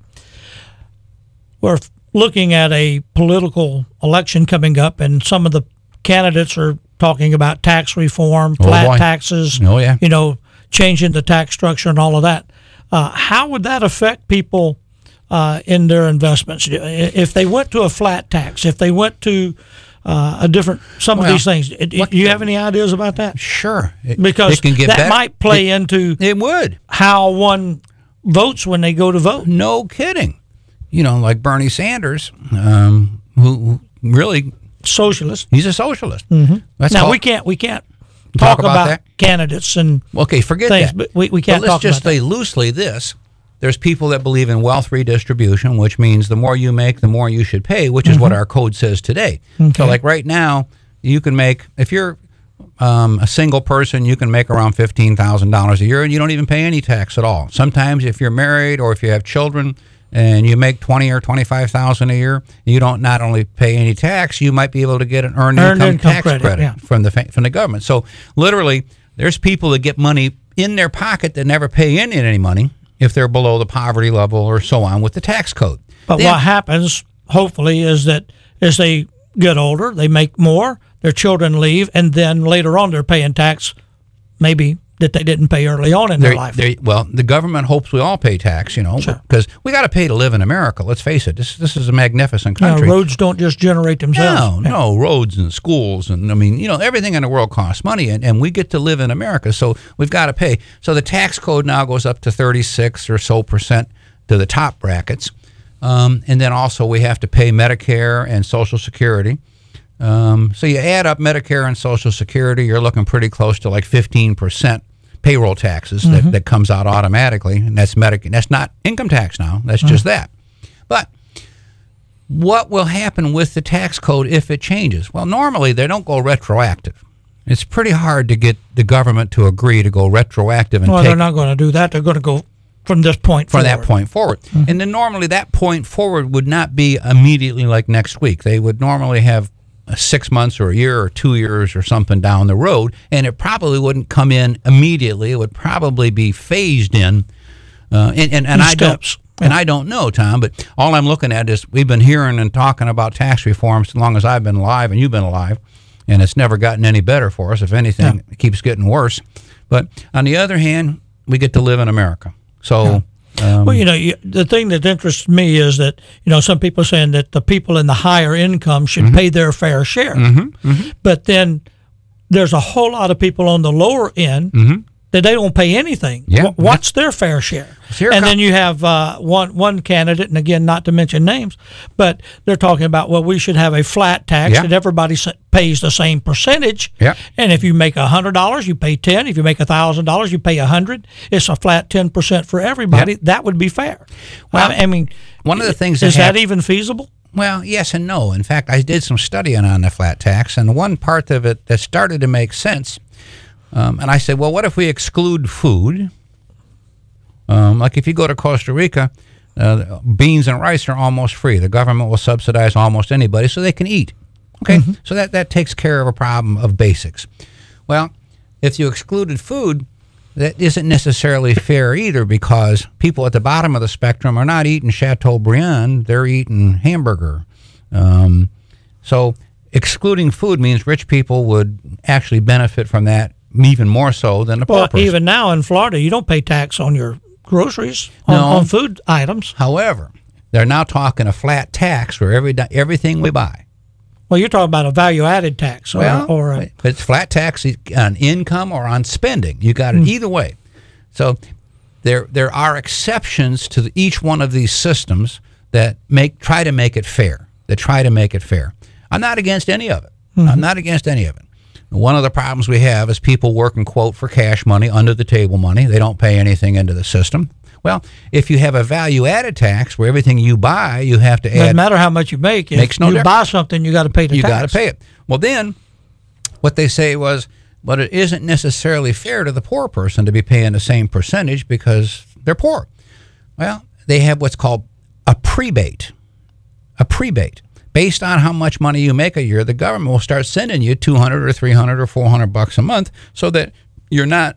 S1: We're f- looking at a political election coming up, and some of the candidates are talking about tax reform,
S11: Oh,
S1: flat
S11: boy.
S1: taxes,
S11: Oh, yeah.
S1: you know, changing the tax structure and all of that. Uh, how would that affect people uh, in their investments? If they went to a flat tax, if they went to uh, a different, some
S11: Well,
S1: of these things, do you have any ideas about that?
S11: Sure. It-
S1: Because
S11: it can get
S1: that
S11: better.
S1: might play
S11: It-
S1: into
S11: it would
S1: how one votes when they go to vote.
S11: No kidding. You know, like Bernie Sanders, um, who, who really
S1: socialist.
S11: He's a socialist.
S1: Mm-hmm.
S11: That's
S1: now
S11: all-
S1: we can't we can't
S11: Talk
S1: talk,
S11: about
S1: about,
S11: that?
S1: candidates and
S11: Okay, forget
S1: things,
S11: that.
S1: but we, we can't
S11: But let's
S1: talk
S11: just
S1: about
S11: say loosely this. There's people that believe in wealth redistribution, which means the more you make, the more you should pay, which is what
S1: Mhm.
S11: our code says today.
S1: Okay.
S11: So like right now, you can make, if you're um, a single person, you can make around fifteen thousand dollars a year and you don't even pay any tax at all. Sometimes if you're married or if you have children and you make twenty or twenty-five thousand a year, you don't not only pay any tax, you might be able to get an earned,
S1: Earned
S11: income,
S1: income
S11: tax
S1: credit,
S11: credit,
S1: yeah.
S11: from the fa- from the government. So literally, there's people that get money in their pocket that never pay in any money if they're below the poverty level or so on with the tax code.
S1: But
S11: Then-
S1: what happens, hopefully, is that as they get older, they make more, their children leave, and then later on they're paying tax maybe that they didn't pay early on in their
S11: They're-
S1: life.
S11: they're- well, the government hopes we all pay tax, you know, because we got to pay to live in America. Let's face it. This this is a magnificent
S1: You know,
S11: country.
S1: roads don't just generate themselves.
S11: No, no, roads and schools and I mean, you know, everything in the world costs money, and, and we get to live in America, so we've got to pay. So the tax code now goes up to thirty-six or so percent to the top brackets, um, and then also we have to pay Medicare and Social Security. Um, so you add up Medicare and Social Security, you're looking pretty close to like fifteen percent payroll taxes
S1: Mhm.
S11: that, that comes out automatically, and that's Medicare. That's not income tax now. That's just
S1: Mhm.
S11: that. But what will happen with the tax code if it changes? Well, normally they don't go retroactive. It's pretty hard to get the government to agree to go retroactive. And
S1: well,
S11: take
S1: they're not going to do that. They're going to go from this point
S11: from
S1: forward.
S11: that point forward. Mm-hmm. And then normally that point forward would not be immediately like next week. They would normally have six months or a year or two years or something down the road, and it probably wouldn't come in immediately. It would probably be phased in. Uh, and and, and I
S1: steps.
S11: don't. And I don't know, Tom, but all I'm looking at is we've been hearing and talking about tax reform as long as I've been alive and you've been alive, and it's never gotten any better for us. If anything, yeah. it keeps getting worse. But on the other hand, we get to live in America. So,
S1: yeah. um, well, you know, you, the thing that interests me is that, you know, some people are saying that the people in the higher income should mm-hmm. pay their fair share.
S11: Mm-hmm. Mm-hmm.
S1: But then there's a whole lot of people on the lower end
S11: mm-hmm.
S1: that they don't pay anything.
S11: Yeah.
S1: What's their fair share?
S11: Here
S1: and
S11: com-
S1: then you have uh, one one candidate, and again, not to mention names, but they're talking about, well, we should have a flat tax
S11: yeah.
S1: that everybody pays the same percentage.
S11: Yeah.
S1: And if you make one hundred dollars, you pay ten. If you make one thousand dollars, you pay one hundred dollars. It's a flat ten percent for everybody.
S11: Yeah.
S1: That would be fair.
S11: Well,
S1: I, I mean,
S11: one of the things
S1: is
S11: that, hap-
S1: that even feasible?
S11: Well, yes and no. In fact, I did some studying on the flat tax, and one part of it that started to make sense. Um, and I said, well, what if we exclude food? Um, like if you go to Costa Rica, uh, beans and rice are almost free. The government will subsidize almost anybody so they can eat. Okay, mm-hmm. so that, that takes care of a problem of basics. Well, if you excluded food, that isn't necessarily fair either, because people at the bottom of the spectrum are not eating Chateaubriand, they're eating hamburger. Um, so excluding food means rich people would actually benefit from that even more so than the poor
S1: well,
S11: person.
S1: Even now in Florida, you don't pay tax on your groceries, on,
S11: no.
S1: on food items.
S11: However, they're now talking a flat tax for every everything we buy.
S1: Well, you're talking about a value-added tax, or,
S11: well,
S1: or a,
S11: it's flat tax on income or on spending. You got it mm. either way. So there there are exceptions to the, each one of these systems that make try to make it fair. That try to make it fair. I'm not against any of it. Mm-hmm. I'm not against any of it. One of the problems we have is people working, quote, for cash money, under the table money. They don't pay anything into the system. Well, if you have a value-added tax where everything you buy, you have to add.
S1: Doesn't matter how much you make. If
S11: makes no
S1: you
S11: difference.
S1: buy something, you got to pay the
S11: you
S1: tax.
S11: You got to pay it. Well, then what they say was, but it isn't necessarily fair to the poor person to be paying the same percentage because they're poor. Well, they have what's called a prebate. A prebate. Based on how much money you make a year, the government will start sending you two hundred or three hundred or four hundred bucks a month, so that you're not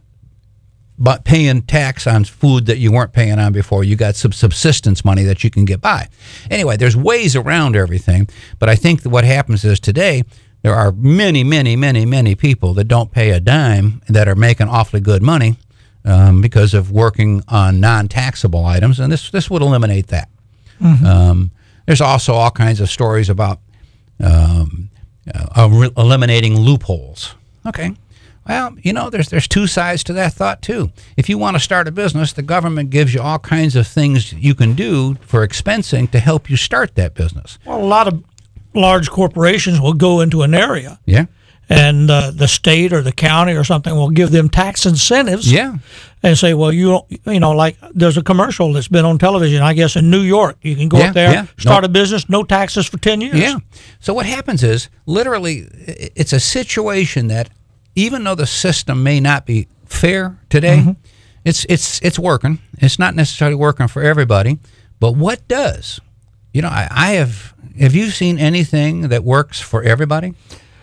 S11: but paying tax on food that you weren't paying on before. You got some subsistence money that you can get by. Anyway, there's ways around everything, but I think that what happens is today there are many, many, many, many people that don't pay a dime that are making awfully good money um, because of working on non-taxable items, and this this would eliminate that. Mm-hmm. Um, There's also all kinds of stories about um, uh, re- eliminating loopholes. Okay. Well, you know, there's there's two sides to that thought, too. If you want to start a business, the government gives you all kinds of things you can do for expensing to help you start that business.
S1: Well, a lot of large corporations will go into an area.
S11: Yeah.
S1: And uh, the state or the county or something will give them tax incentives.
S11: Yeah.
S1: And say, well, you you know, like there's a commercial that's been on television, I guess, in New York. You can go
S11: yeah,
S1: up there,
S11: yeah.
S1: start
S11: no.
S1: a business, no taxes for ten years.
S11: Yeah. So what happens is, literally, it's a situation that even though the system may not be fair today, mm-hmm. it's it's it's working. It's not necessarily working for everybody, but what does? You know, I, I have. Have you seen anything that works for everybody?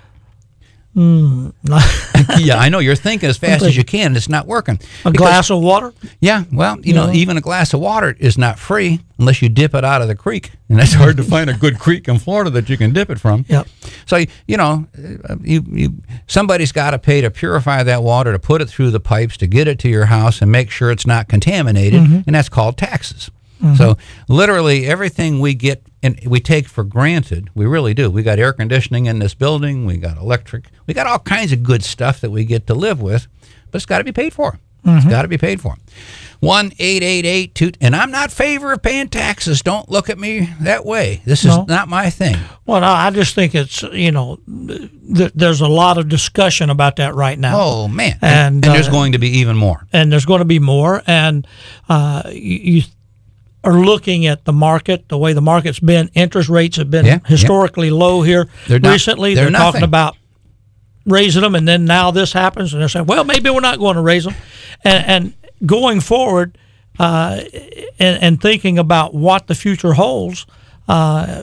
S1: Mm.
S11: Yeah, I know you're thinking as fast as you can. It's not working.
S1: A
S11: because,
S1: glass of water?
S11: Yeah, well, you yeah. know, even a glass of water is not free unless you dip it out of the creek, and that's hard to find a good creek in Florida that you can dip it from.
S1: Yep.
S11: So you know, you you somebody's got to pay to purify that water, to put it through the pipes, to get it to your house, and make sure it's not contaminated, mm-hmm. and that's called taxes. Mm-hmm. So literally everything we get and we take for granted, we really do. We got air conditioning in this building. We got electric. We got all kinds of good stuff that we get to live with, but it's got to be paid for. Mm-hmm. It's got to be paid for. one eight eight eight two And I'm not in favor of paying taxes. Don't look at me that way. This is
S1: no.
S11: not my thing.
S1: Well, no, I just think it's, you know, th- there's a lot of discussion about that right now.
S11: Oh, man.
S1: And,
S11: and there's
S1: uh,
S11: going to be even more.
S1: And there's going to be more. And uh, you, you are looking at the market, the way the market's been. Interest rates have been
S11: Yeah,
S1: historically
S11: yeah.
S1: low here
S11: They're not-
S1: recently.
S11: they're
S1: They're, talking
S11: nothing.
S1: about raising them, and then now this happens, and they're saying, well, maybe we're not going to raise them. And, and going forward uh, and, and thinking about what the future holds, uh,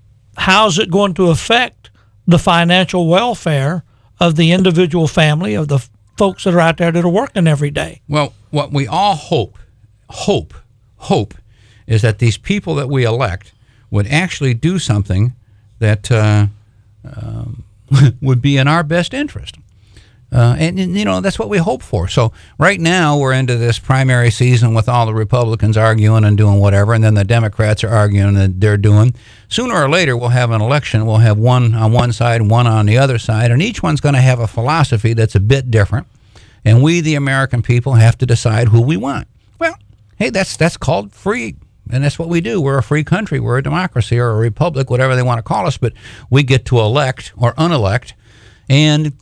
S1: how's it going to affect the financial welfare of the individual family, of the f- folks that are out there that are working every day?
S11: Well, what we all hope, hope, hope, is that these people that we elect would actually do something that uh, um, would be in our best interest. Uh, and, and, you know, that's what we hope for. So right now we're into this primary season with all the Republicans arguing and doing whatever, and then the Democrats are arguing that they're doing. Sooner or later we'll have an election. We'll have one on one side, one on the other side, and each one's going to have a philosophy that's a bit different. And we, the American people, have to decide who we want. Well, hey, that's that's called free, and that's what we do. We're a free country. We're a democracy or a republic, whatever they want to call us, but we get to elect or unelect. And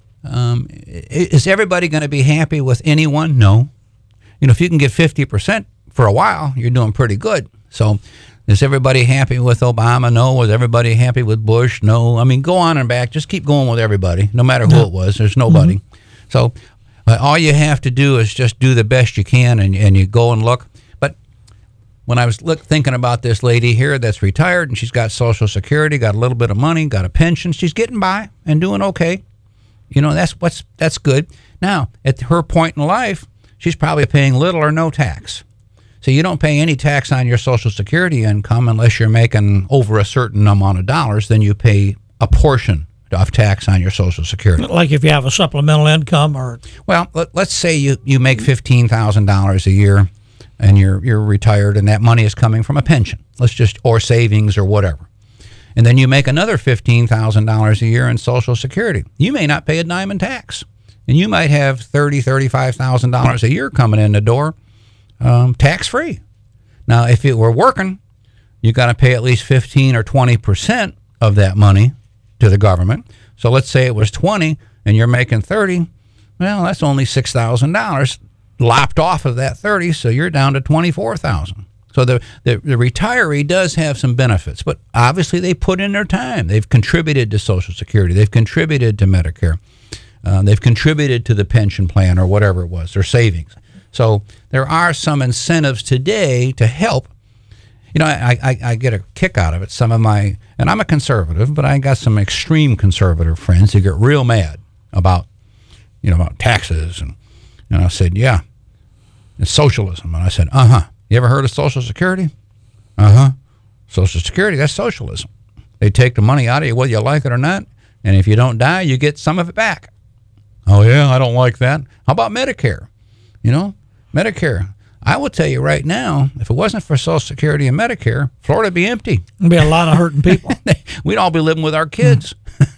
S11: um, is everybody going to be happy with anyone? No. You know, if you can get fifty percent for a while, you're doing pretty good. So is everybody happy with Obama? No. Was everybody happy with Bush? No. I mean, go on and back. Just keep going with everybody, no matter who
S1: No.
S11: it was. There's nobody. Mm-hmm. So uh, all you have to do is just do the best you can, and, and you go and look. But when I was look, thinking about this lady here that's retired, and she's got Social Security, got a little bit of money, got a pension, she's getting by and doing okay. You know, that's what's that's good. Now, at her point in life, she's probably paying little or no tax. So you don't pay any tax on your Social Security income unless you're making over a certain amount of dollars. Then you pay a portion of tax on your Social Security.
S1: Like if you have a supplemental income or...
S11: Well, let, let's say you, you make fifteen thousand dollars a year and you're you're retired, and that money is coming from a pension. Let's just, or savings or whatever. And then you make another fifteen thousand dollars a year in Social Security. You may not pay a dime in tax. And you might have thirty thousand dollars, thirty-five thousand dollars a year coming in the door um, tax-free. Now, if it were working, you got to pay at least fifteen or twenty percent of that money to the government. So let's say it was twenty and you're making thirty. Well, that's only six thousand dollars lopped off of that thirty, so you're down to twenty-four thousand dollars. So the, the, the retiree does have some benefits, but obviously they put in their time. They've contributed to Social Security. They've contributed to Medicare. Uh, they've contributed to the pension plan or whatever it was, their savings. So there are some incentives today to help. You know, I, I, I get a kick out of it. Some of my, and I'm a conservative, but I got some extreme conservative friends who get real mad about, you know, about taxes. And, and I said, yeah, it's socialism. And I said, uh-huh. You ever heard of Social Security? Uh-huh. Social Security, that's socialism. They take the money out of you whether you like it or not, and if you don't die, you get some of it back. Oh, yeah, I don't like that. How about Medicare? You know, Medicare. I will tell you right now, if it wasn't for Social Security and Medicare, Florida would be empty.
S1: There'd be a lot of hurting people.
S11: We'd all be living with our kids.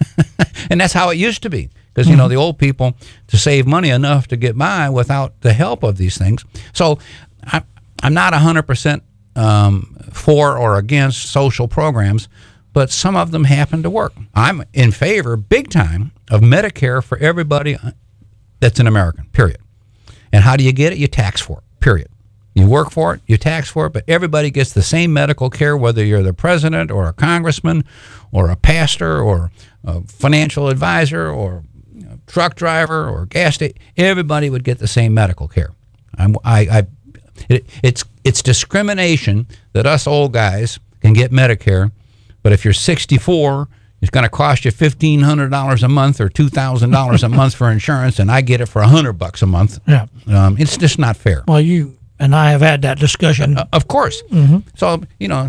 S11: And that's how it used to be. Because, you know, the old people, to save money enough to get by without the help of these things. So I, I'm not one hundred percent um, for or against social programs, but some of them happen to work. I'm in favor, big time, of Medicare for everybody that's an American, period. And how do you get it? You tax for it, period. You work for it, you tax for it, but everybody gets the same medical care, whether you're the president or a congressman or a pastor or a financial advisor or you know, truck driver or gas station. Everybody would get the same medical care. I'm, I, I, it, it's it's discrimination that us old guys can get Medicare, but if you're sixty-four, it's going to cost you fifteen hundred dollars a month or two thousand dollars a month for insurance, and I get it for one hundred bucks a month.
S1: Yeah.
S11: Um, it's just not fair.
S1: Well, you and I have had that discussion.
S11: Uh, of course.
S1: Mm-hmm.
S11: So, you know,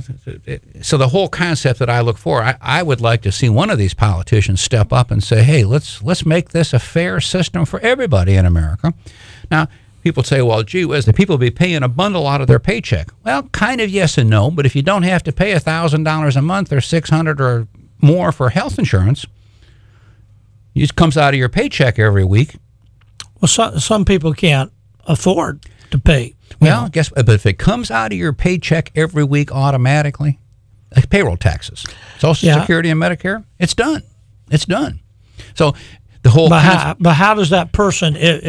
S11: so the whole concept that I look for, I, I would like to see one of these politicians step up and say, hey, let's let's make this a fair system for everybody in America. Now, people say, well, gee whiz, the people be paying a bundle out of their paycheck. Well, kind of yes and no, but if you don't have to pay one thousand dollars a month or six hundred dollars or more for health insurance, it comes out of your paycheck every week.
S1: Well, so, some people can't afford to pay.
S11: Well, know. guess but if it comes out of your paycheck every week automatically, like payroll taxes, Social
S1: yeah.
S11: Security and Medicare, it's done. It's done. So the whole
S1: but how, but how does that person, if, if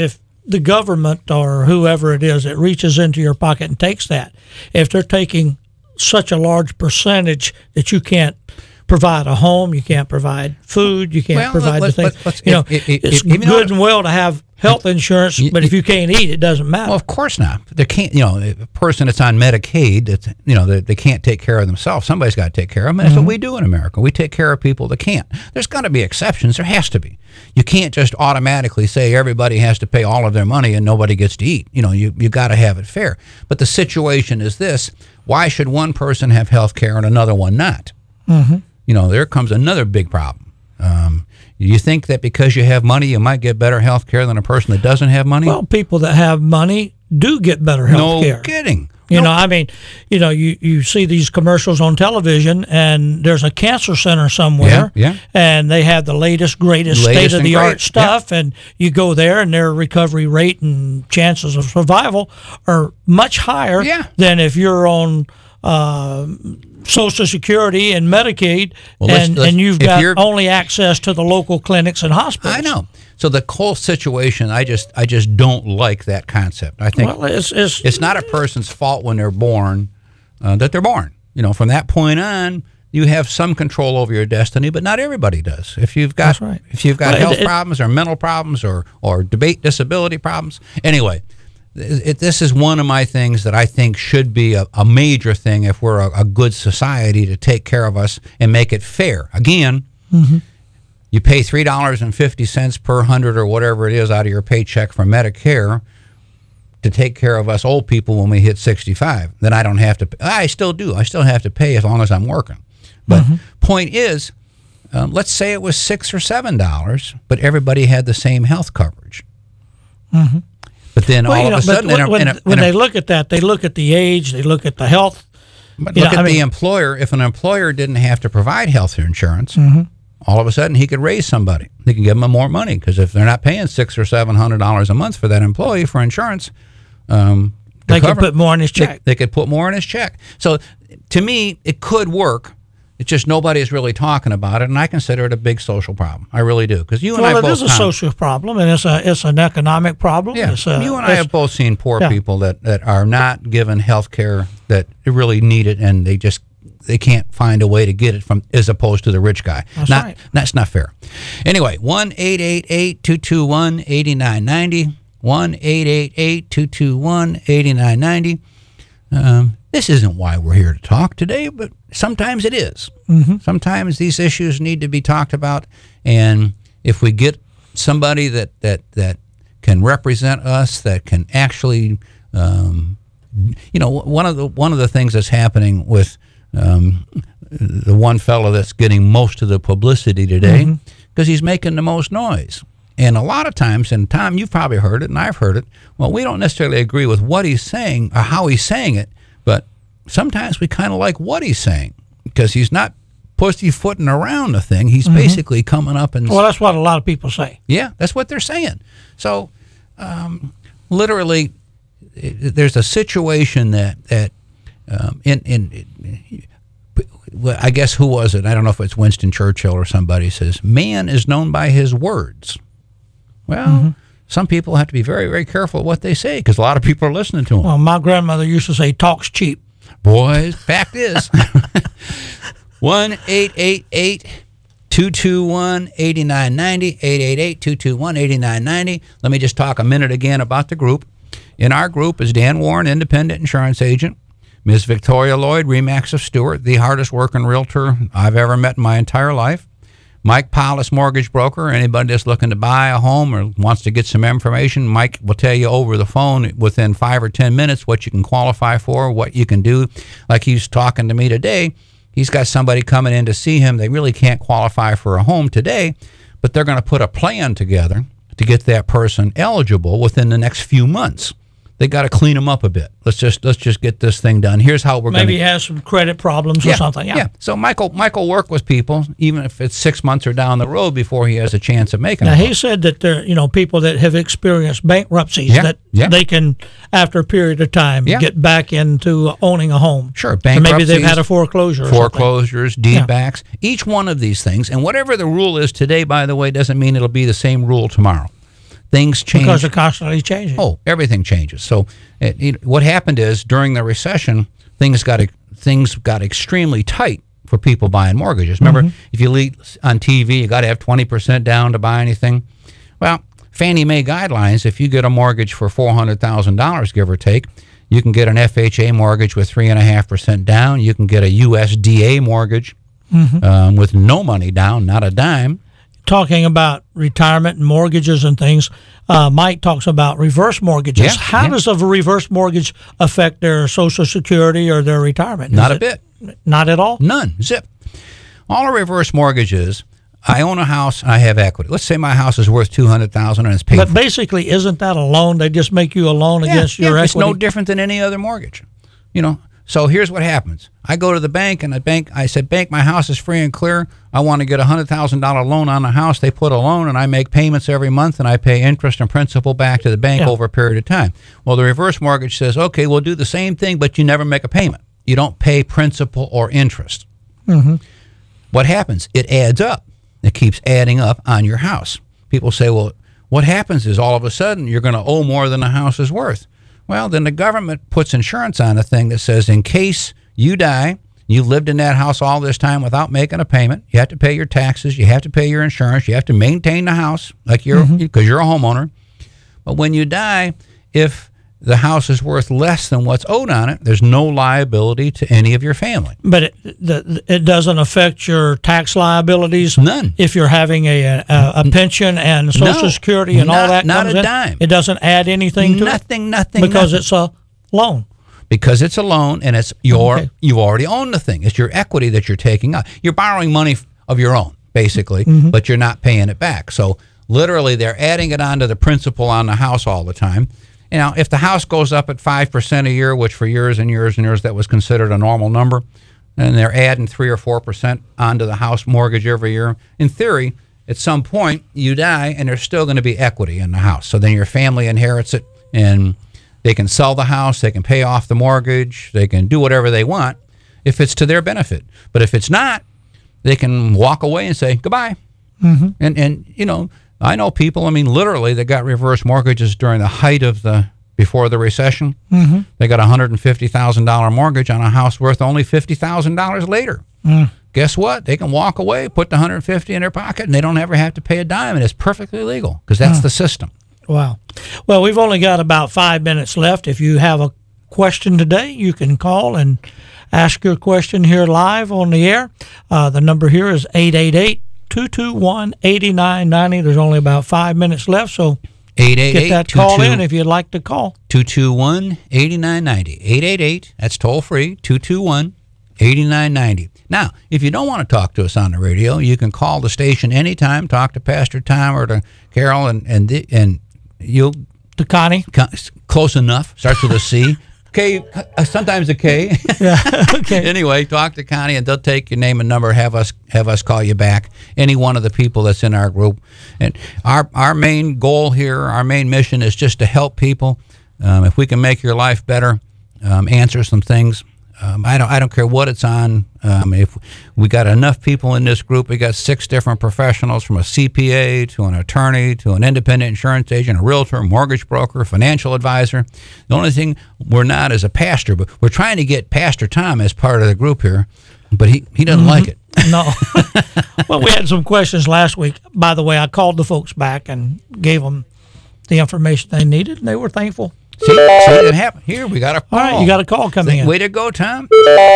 S1: the government or whoever it is that reaches into your pocket and takes that, if they're taking such a large percentage that you can't provide a home, you can't provide food, you can't
S11: Well,
S1: provide
S11: let's-
S1: the things.
S11: let's- let's-
S1: you know,
S11: if- if-
S1: it's
S11: if- you know
S1: good
S11: what-
S1: and well to have health insurance, but if you can't eat, it doesn't matter.
S11: Well, of course not. They can't. You know, a person that's on Medicaid, that's, you know, they, they can't take care of themselves. Somebody's got to take care of them. And that's
S1: Mm-hmm.
S11: what we do in America. We take care of people that can't. There's got to be exceptions. There has to be. You can't just automatically say everybody has to pay all of their money and nobody gets to eat. You know, you you got to have it fair. But the situation is this: why should one person have health care and another one not?
S1: Mm-hmm.
S11: You know, there comes another big problem. Um, you think that because you have money, you might get better health care than a person that doesn't have money?
S1: Well, people that have money do get better health care.
S11: No kidding.
S1: You know, I mean, you know, you, you see these commercials on television, and there's a cancer center somewhere,
S11: Yeah, yeah.
S1: and they have the latest, greatest,
S11: Latest and
S1: state-of-the-art
S11: great,
S1: stuff, and you go there, and their recovery rate and chances of survival are much higher
S11: Yeah.
S1: than if you're on uh, Social Security and Medicaid,
S11: Well, let's-
S1: and,
S11: let's-
S1: and you've
S11: if
S1: got
S11: you're-
S1: only access to the local clinics and hospitals.
S11: I know. So the whole situation, I just, I just don't like that concept. I think
S1: Well, it's, it's,
S11: it's not a person's fault when they're born uh, that they're born. You know, from that point on, you have some control over your destiny, but not everybody does. If you've got,
S1: That's right.
S11: if you've got
S1: Well, it-
S11: health
S1: it-
S11: problems or mental problems or or debate disability problems, anyway. It, this is one of my things that I think should be a, a major thing if we're a, a good society to take care of us and make it fair. Again,
S1: Mm-hmm.
S11: you pay three dollars and fifty cents per hundred or whatever it is out of your paycheck for Medicare to take care of us old people when we hit sixty-five. Then I don't have to pay. I still do. I still have to pay as long as I'm working. But
S1: Mm-hmm.
S11: point is, um, let's say it was six or seven dollars, but everybody had the same health coverage.
S1: Mm-hmm.
S11: But then
S1: Well,
S11: all
S1: you know,
S11: of a
S1: but
S11: sudden,
S1: when,
S11: in a-
S1: when,
S11: in a-
S1: when
S11: in a-
S1: they look at that, they look at the age, they look at the health.
S11: But
S1: You
S11: look
S1: know,
S11: at
S1: I
S11: the
S1: mean-
S11: employer. If an employer didn't have to provide health insurance,
S1: Mhm.
S11: all of a sudden he could raise somebody. They can give them more money because if they're not paying six or seven hundred dollars a month for that employee for insurance, um, to
S1: They could
S11: cover-
S1: put more in his
S11: they-
S1: check.
S11: They, could put more in his check. So to me, it could work. It's just nobody's really talking about it, and I consider it a big social problem. I really do because you and
S1: Well,
S11: I
S1: it
S11: both
S1: is a
S11: con-
S1: social problem, and it's a it's an economic problem.
S11: Yeah,
S1: It's a,
S11: you and I
S1: it's-
S11: have both seen poor
S1: yeah.
S11: people that, that are not given health care that they really need it, and they just they can't find a way to get it from as opposed to the rich guy.
S1: That's
S11: not,
S1: right.
S11: That's not fair. Anyway, one eight eight eight two two one eight nine nine zero, one eight eight eight two two one eight nine nine zero. Um, this isn't why we're here to talk today, but sometimes it is.
S1: Mm-hmm.
S11: Sometimes these issues need to be talked about, and if we get somebody that that that can represent us, that can actually, um, you know, one of the one of the things that's happening with um, the one fellow that's getting most of the publicity today, because he's making the most noise. And a lot of times, and Tom, you've probably heard it, and I've heard it, well, we don't necessarily agree with what he's saying or how he's saying it, but sometimes we kind of like what he's saying because he's not pussyfooting around the thing. He's
S1: Mhm.
S11: basically coming up and...
S1: Well, that's what a lot of people say.
S11: Yeah, that's what they're saying. So, um, literally, i- there's a situation that, that um, in... in well, I guess who was it? I don't know if it's Winston Churchill or somebody says, man is known by his words. Well,
S1: Mm-hmm.
S11: some people have to be very, very careful what they say because a lot of people are listening to them.
S1: Well, my grandmother used to say, "Talk's cheap."
S11: Boys, fact is, one eight eight eight two two one eight nine nine zero, eight eight eight two two one eight nine nine zero. Let me just talk a minute again about the group. In our group is Dan Warren, independent insurance agent, Miz Victoria Lloyd, Remax of Stewart, the hardest working realtor I've ever met in my entire life. Mike Paulus, mortgage broker. Anybody that's looking to buy a home or wants to get some information, Mike will tell you over the phone within five or ten minutes what you can qualify for, what you can do. Like he's talking to me today, he's got somebody coming in to see him. They really can't qualify for a home today, but they're going to put a plan together to get that person eligible within the next few months. They got to clean them up a bit. Let's just let's just get this thing done. Here's how we're going to...
S1: Maybe he has some credit problems or something. Yeah.
S11: yeah. So Michael Michael work with people, even if it's six months or down the road before he has a chance of making
S1: Now,
S11: it.
S1: he said that there, you know, people that have experienced bankruptcies,
S11: Yeah,
S1: that
S11: yeah.
S1: they can, after a period of time,
S11: Yeah.
S1: get back into owning a home.
S11: Sure,
S1: Or maybe they've
S11: bankruptcies,
S1: had a foreclosure or something.
S11: foreclosures, deed
S1: Yeah.
S11: backs, each one of these things. And whatever the rule is today, by the way, doesn't mean it'll be the same rule tomorrow. things change.
S1: Because they're constantly changing.
S11: Oh, everything changes. So it, it, what happened is during the recession, things got things got extremely tight for people buying mortgages. Remember, mm-hmm. if you lead on T V, you got to have twenty percent down to buy anything. Well, Fannie Mae guidelines, if you get a mortgage for four hundred thousand dollars, give or take, you can get an F H A mortgage with three point five percent down. You can get a U S D A mortgage mm-hmm. um, with no money down, not a dime.
S1: Talking about retirement and mortgages and things, uh, Mike talks about reverse mortgages.
S11: Yeah,
S1: How
S11: yeah.
S1: does a reverse mortgage affect their Social Security or their retirement? Is
S11: Not a
S1: it,
S11: bit.
S1: Not at all?
S11: None. Zip. All a reverse mortgage is, I own a house and I have equity. Let's say my house is worth two hundred thousand dollars and it's paid
S1: But
S11: for.
S1: basically, isn't that a loan? They just make you a loan
S11: Yeah,
S1: against
S11: yeah,
S1: your
S11: it's
S1: equity?
S11: no different than any other mortgage. You know, so here's what happens. I go to the bank and the bank, I said, bank, my house is free and clear. I want to get a one hundred thousand dollars loan on the house. They put a loan and I make payments every month and I pay interest and principal back to the bank
S1: Yeah.
S11: over a period of time. Well, the reverse mortgage says, okay, we'll do the same thing, but you never make a payment. You don't pay principal or interest.
S1: Mm-hmm.
S11: What happens? It adds up. It keeps adding up on your house. People say, well, what happens is all of a sudden you're going to owe more than the house is worth. Well, then the government puts insurance on a thing that says in case you die, you've lived in that house all this time without making a payment, you have to pay your taxes, you have to pay your insurance, you have to maintain the house like you're because mm-hmm. you're a homeowner. But when you die, if the house is worth less than what's owed on it, there's no liability to any of your family.
S1: But it the, it doesn't affect your tax liabilities?
S11: None.
S1: If you're having a a, a pension and Social
S11: No,
S1: Security and
S11: not-
S1: all that
S11: not
S1: comes
S11: a
S1: in?
S11: dime.
S1: It doesn't add anything to
S11: Nothing,
S1: it?
S11: nothing,
S1: Because
S11: nothing.
S1: it's a loan.
S11: Because it's a loan and it's your,
S1: Okay.
S11: you already own the thing. It's your equity that you're taking out. You're borrowing money f- of your own, basically,
S1: Mm-hmm.
S11: but you're not paying it back. So literally they're adding it onto the principal on the house all the time. You know, if the house goes up at five percent a year, which for years and years and years that was considered a normal number, and they're adding three or four percent onto the house mortgage every year, in theory, at some point you die and there's still going to be equity in the house. So then your family inherits it and they can sell the house, they can pay off the mortgage, they can do whatever they want if it's to their benefit. But if it's not, they can walk away and say goodbye.
S1: Mm-hmm.
S11: And, and you know, I know people, I mean, literally, that got reverse mortgages during the height of the, before the recession.
S1: Mm-hmm.
S11: They got a one hundred fifty thousand dollars mortgage on a house worth only fifty thousand dollars later.
S1: Mm.
S11: Guess what? They can walk away, put the one hundred fifty in their pocket, and they don't ever have to pay a dime, and it's perfectly legal because that's
S1: Mm.
S11: the system.
S1: Wow. Well, we've only got about five minutes left. If you have a question today, you can call and ask your question here live on the air. Uh, the number here is eight eight eight, two two one, eight nine nine zero. There's only about five minutes left, so
S11: eight eight eight,
S1: get that call in if you'd like to call.
S11: two two one, eight nine nine zero. eight eight eight, that's toll free, two two one, eight nine nine zero. Now, if you don't want to talk to us on the radio, you can call the station anytime, talk to Pastor Tom or to Carol, and and the, and you'll...
S1: To Connie?
S11: Close enough. Starts with a C. K, uh, sometimes a K.
S1: Yeah, okay.
S11: Anyway, talk to Connie, and they'll take your name and number, have us have us call you back, any one of the people that's in our group. And our our main goal here, our main mission is just to help people. Um, if we can make your life better, um, answer some things. Um, I don't I don't care what it's on. Um, if we got enough people in this group, we got six different professionals, from a C P A to an attorney to an independent insurance agent, a realtor, mortgage broker, financial advisor. The only thing we're not is a pastor, but we're trying to get Pastor Tom as part of the group here, but he, he doesn't
S1: Mm-hmm.
S11: like it.
S1: No. Well, we had some questions last week. By the way, I called the folks back and gave them the information they needed, and they were thankful.
S11: See, see it happened. Here, we got a call.
S1: All right, you got a call coming in.
S11: Way to go, Tom.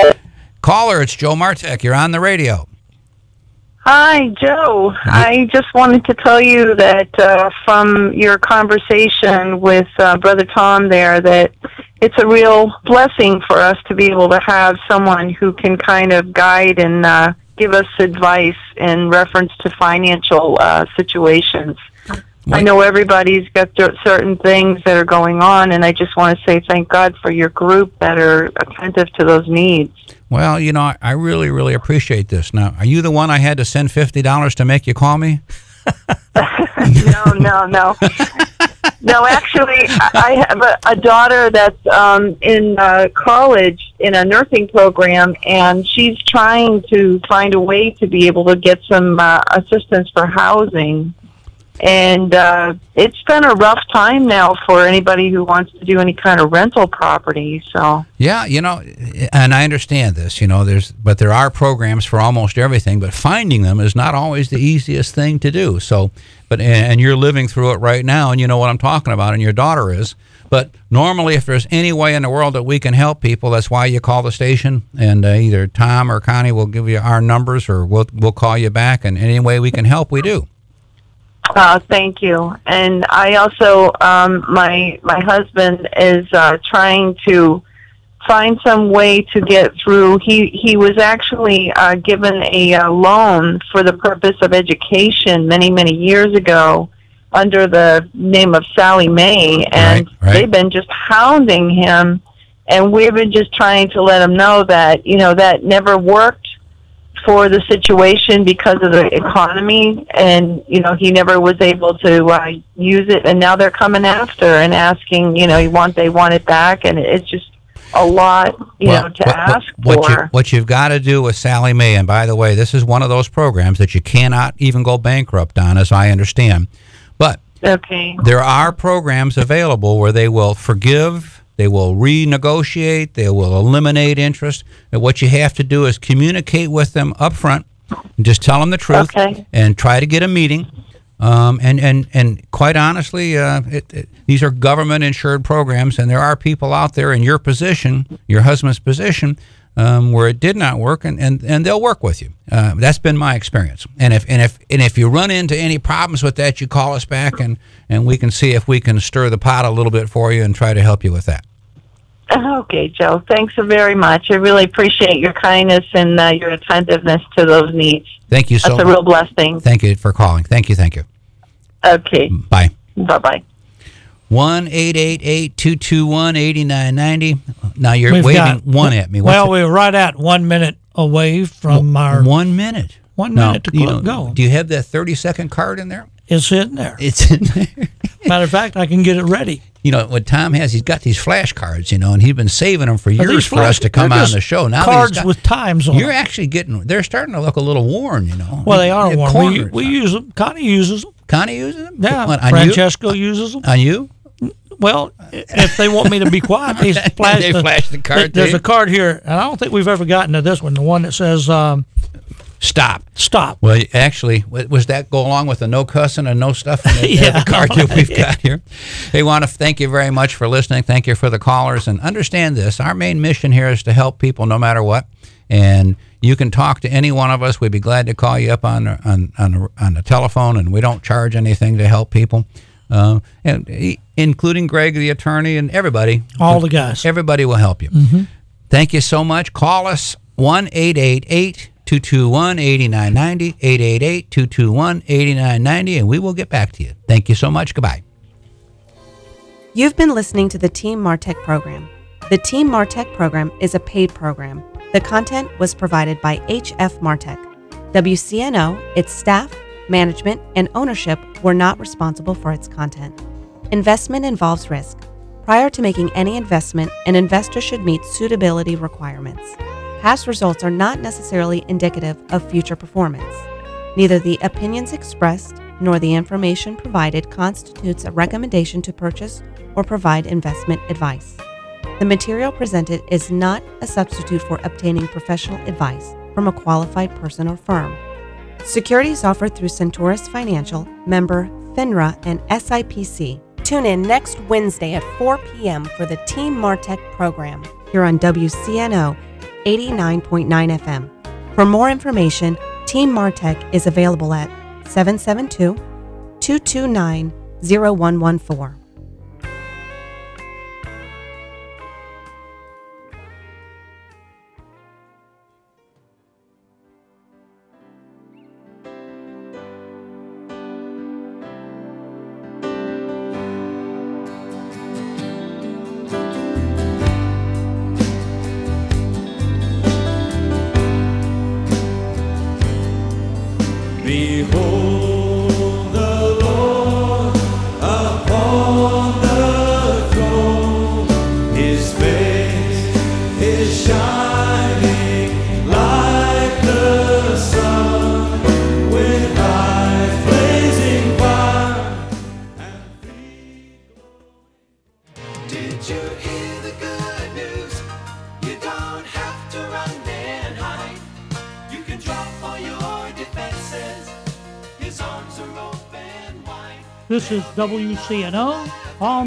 S11: Caller, it's Joe Martek. You're on the radio.
S13: Hi, Joe. I just wanted to tell you that uh, from your conversation with uh, Brother Tom there, that it's a real blessing for us to be able to have someone who can kind of guide and uh, give us advice in reference to financial uh, situations. I know everybody's got certain things that are going on, and I just want to say thank God for your group that are attentive to those needs.
S11: Well, you know, I, I really, really appreciate this. Now, are you the one I had to send fifty dollars to make you call me?
S13: no, no, no. No, actually, I have a, a daughter that's um, in uh, college in a nursing program, and she's trying to find a way to be able to get some uh, assistance for housing. And uh, it's been a rough time now for anybody who wants to do any kind of rental property. So
S11: Yeah, you know, and I understand this, you know, there's, but there are programs for almost everything, but finding them is not always the easiest thing to do. So, but, and you're living through it right now, and you know what I'm talking about, and your daughter is. But normally, if there's any way in the world that we can help people, that's why you call the station, and uh, either Tom or Connie will give you our numbers, or we'll we'll call you back, and any way we can help, we do.
S13: Uh, thank you. And I also, um, my my husband is uh, trying to find some way to get through. He he was actually uh, given a uh, loan for the purpose of education many many years ago under the name of Sally Mae, and
S11: right, right.
S13: they've been just hounding him, and we've been just trying to let him know that you know that never worked for the situation because of the economy, and you know he never was able to uh, use it, and now they're coming after and asking, you know, you want they want it back, and it's just a lot, you
S11: Well,
S13: know, to
S11: what,
S13: ask
S11: what, what,
S13: for.
S11: you, what you've got to do with Sally Mae, and by the way, this is one of those programs that you cannot even go bankrupt on, as I understand. But
S13: okay.
S11: there are programs available where they will forgive, they will renegotiate, they will eliminate interest. And what you have to do is communicate with them up front, and just tell them the truth,
S13: Okay.
S11: and try to get a meeting. Um, and, and, and quite honestly, uh, it, it, these are government-insured programs, and there are people out there in your position, your husband's position, um, where it did not work, and, and, and they'll work with you. Uh, that's been my experience. And if and if and if you run into any problems with that, you call us back, and, and we can see if we can stir the pot a little bit for you and try to help you with that.
S13: Okay, Joe. Thanks so very much. I really appreciate your kindness and uh, your attentiveness to those needs.
S11: Thank you so much.
S13: That's a real blessing.
S11: Thank you for calling. Thank you, thank you.
S13: Okay.
S11: Bye.
S13: Bye-bye.
S11: one eight eight eight, two two one, eight nine nine zero. Now you're
S1: We've
S11: waving
S1: got-
S11: one at me. What's
S1: well,
S11: it?
S1: we're right at one minute away from our
S11: One minute.
S1: one
S11: Now,
S1: minute to
S11: you
S1: clo-
S11: know,
S1: go.
S11: Do you have that thirty-second card in there?
S1: It's in there.
S11: It's in there.
S1: Matter of fact, I can get it ready.
S11: You know, what Tom has, he's got these flashcards, you know, and he's been saving them for
S1: Are
S11: years
S1: these
S11: for
S1: flash-
S11: us to come
S1: they're
S11: on
S1: just
S11: the show. Now that he's
S1: cards
S11: got-
S1: with times on
S11: You're
S1: them.
S11: actually getting, they're starting to look a little worn, you know.
S1: Well, they are
S11: have
S1: warm. We,
S11: corners
S1: we
S11: on.
S1: use them. Connie uses them.
S11: Connie uses them?
S1: Yeah.
S11: What, on
S1: Francesco uses them.
S11: You? On you?
S1: Well, if they want me to be quiet, they flash,
S11: They
S1: the,
S11: flash the card
S1: th- There's
S11: to
S1: a
S11: you?
S1: card here, and I don't think we've ever gotten to this one. The one that says um,
S11: Stop.
S1: "Stop."
S11: Well, actually, w- was that go along with the no cussing and no stuff in the,
S1: Yeah.
S11: the card that we've got here? Hey, want to thank you very much for listening. Thank you for the callers. And understand this, our main mission here is to help people no matter what. And you can talk to any one of us. We'd be glad to call you up on on on, on the telephone, and we don't charge anything to help people. Uh, and e- including Greg, the attorney, and everybody.
S1: All the guys.
S11: Everybody will help you.
S1: Mm-hmm.
S11: Thank you so much. Call us one eight eight eight, two two one, eight nine nine zero, eight eight eight, two two one, eight nine nine zero, and we will get back to you. Thank you so much. Goodbye.
S10: You've been listening to the Team Martech program. The Team Martech program is a paid program. The content was provided by H F Martech. W C N O, its staff, management, and ownership were not responsible for its content. Investment involves risk. Prior to making any investment, an investor should meet suitability requirements. Past results are not necessarily indicative of future performance. Neither the opinions expressed nor the information provided constitutes a recommendation to purchase or provide investment advice. The material presented is not a substitute for obtaining professional advice from a qualified person or firm. Securities offered through Centaurus Financial, member FINRA and S I P C. Tune in next Wednesday at four p.m. for the Team Martech program here on W C N O eighty-nine point nine F M. For more information, Team Martech is available at seven seven two, two two nine, zero one one four.
S9: Behold the Lord upon Did you hear the good news? You don't have to run and hide. You can drop all your defenses. His arms are open wide.
S1: This is W C N O, Palm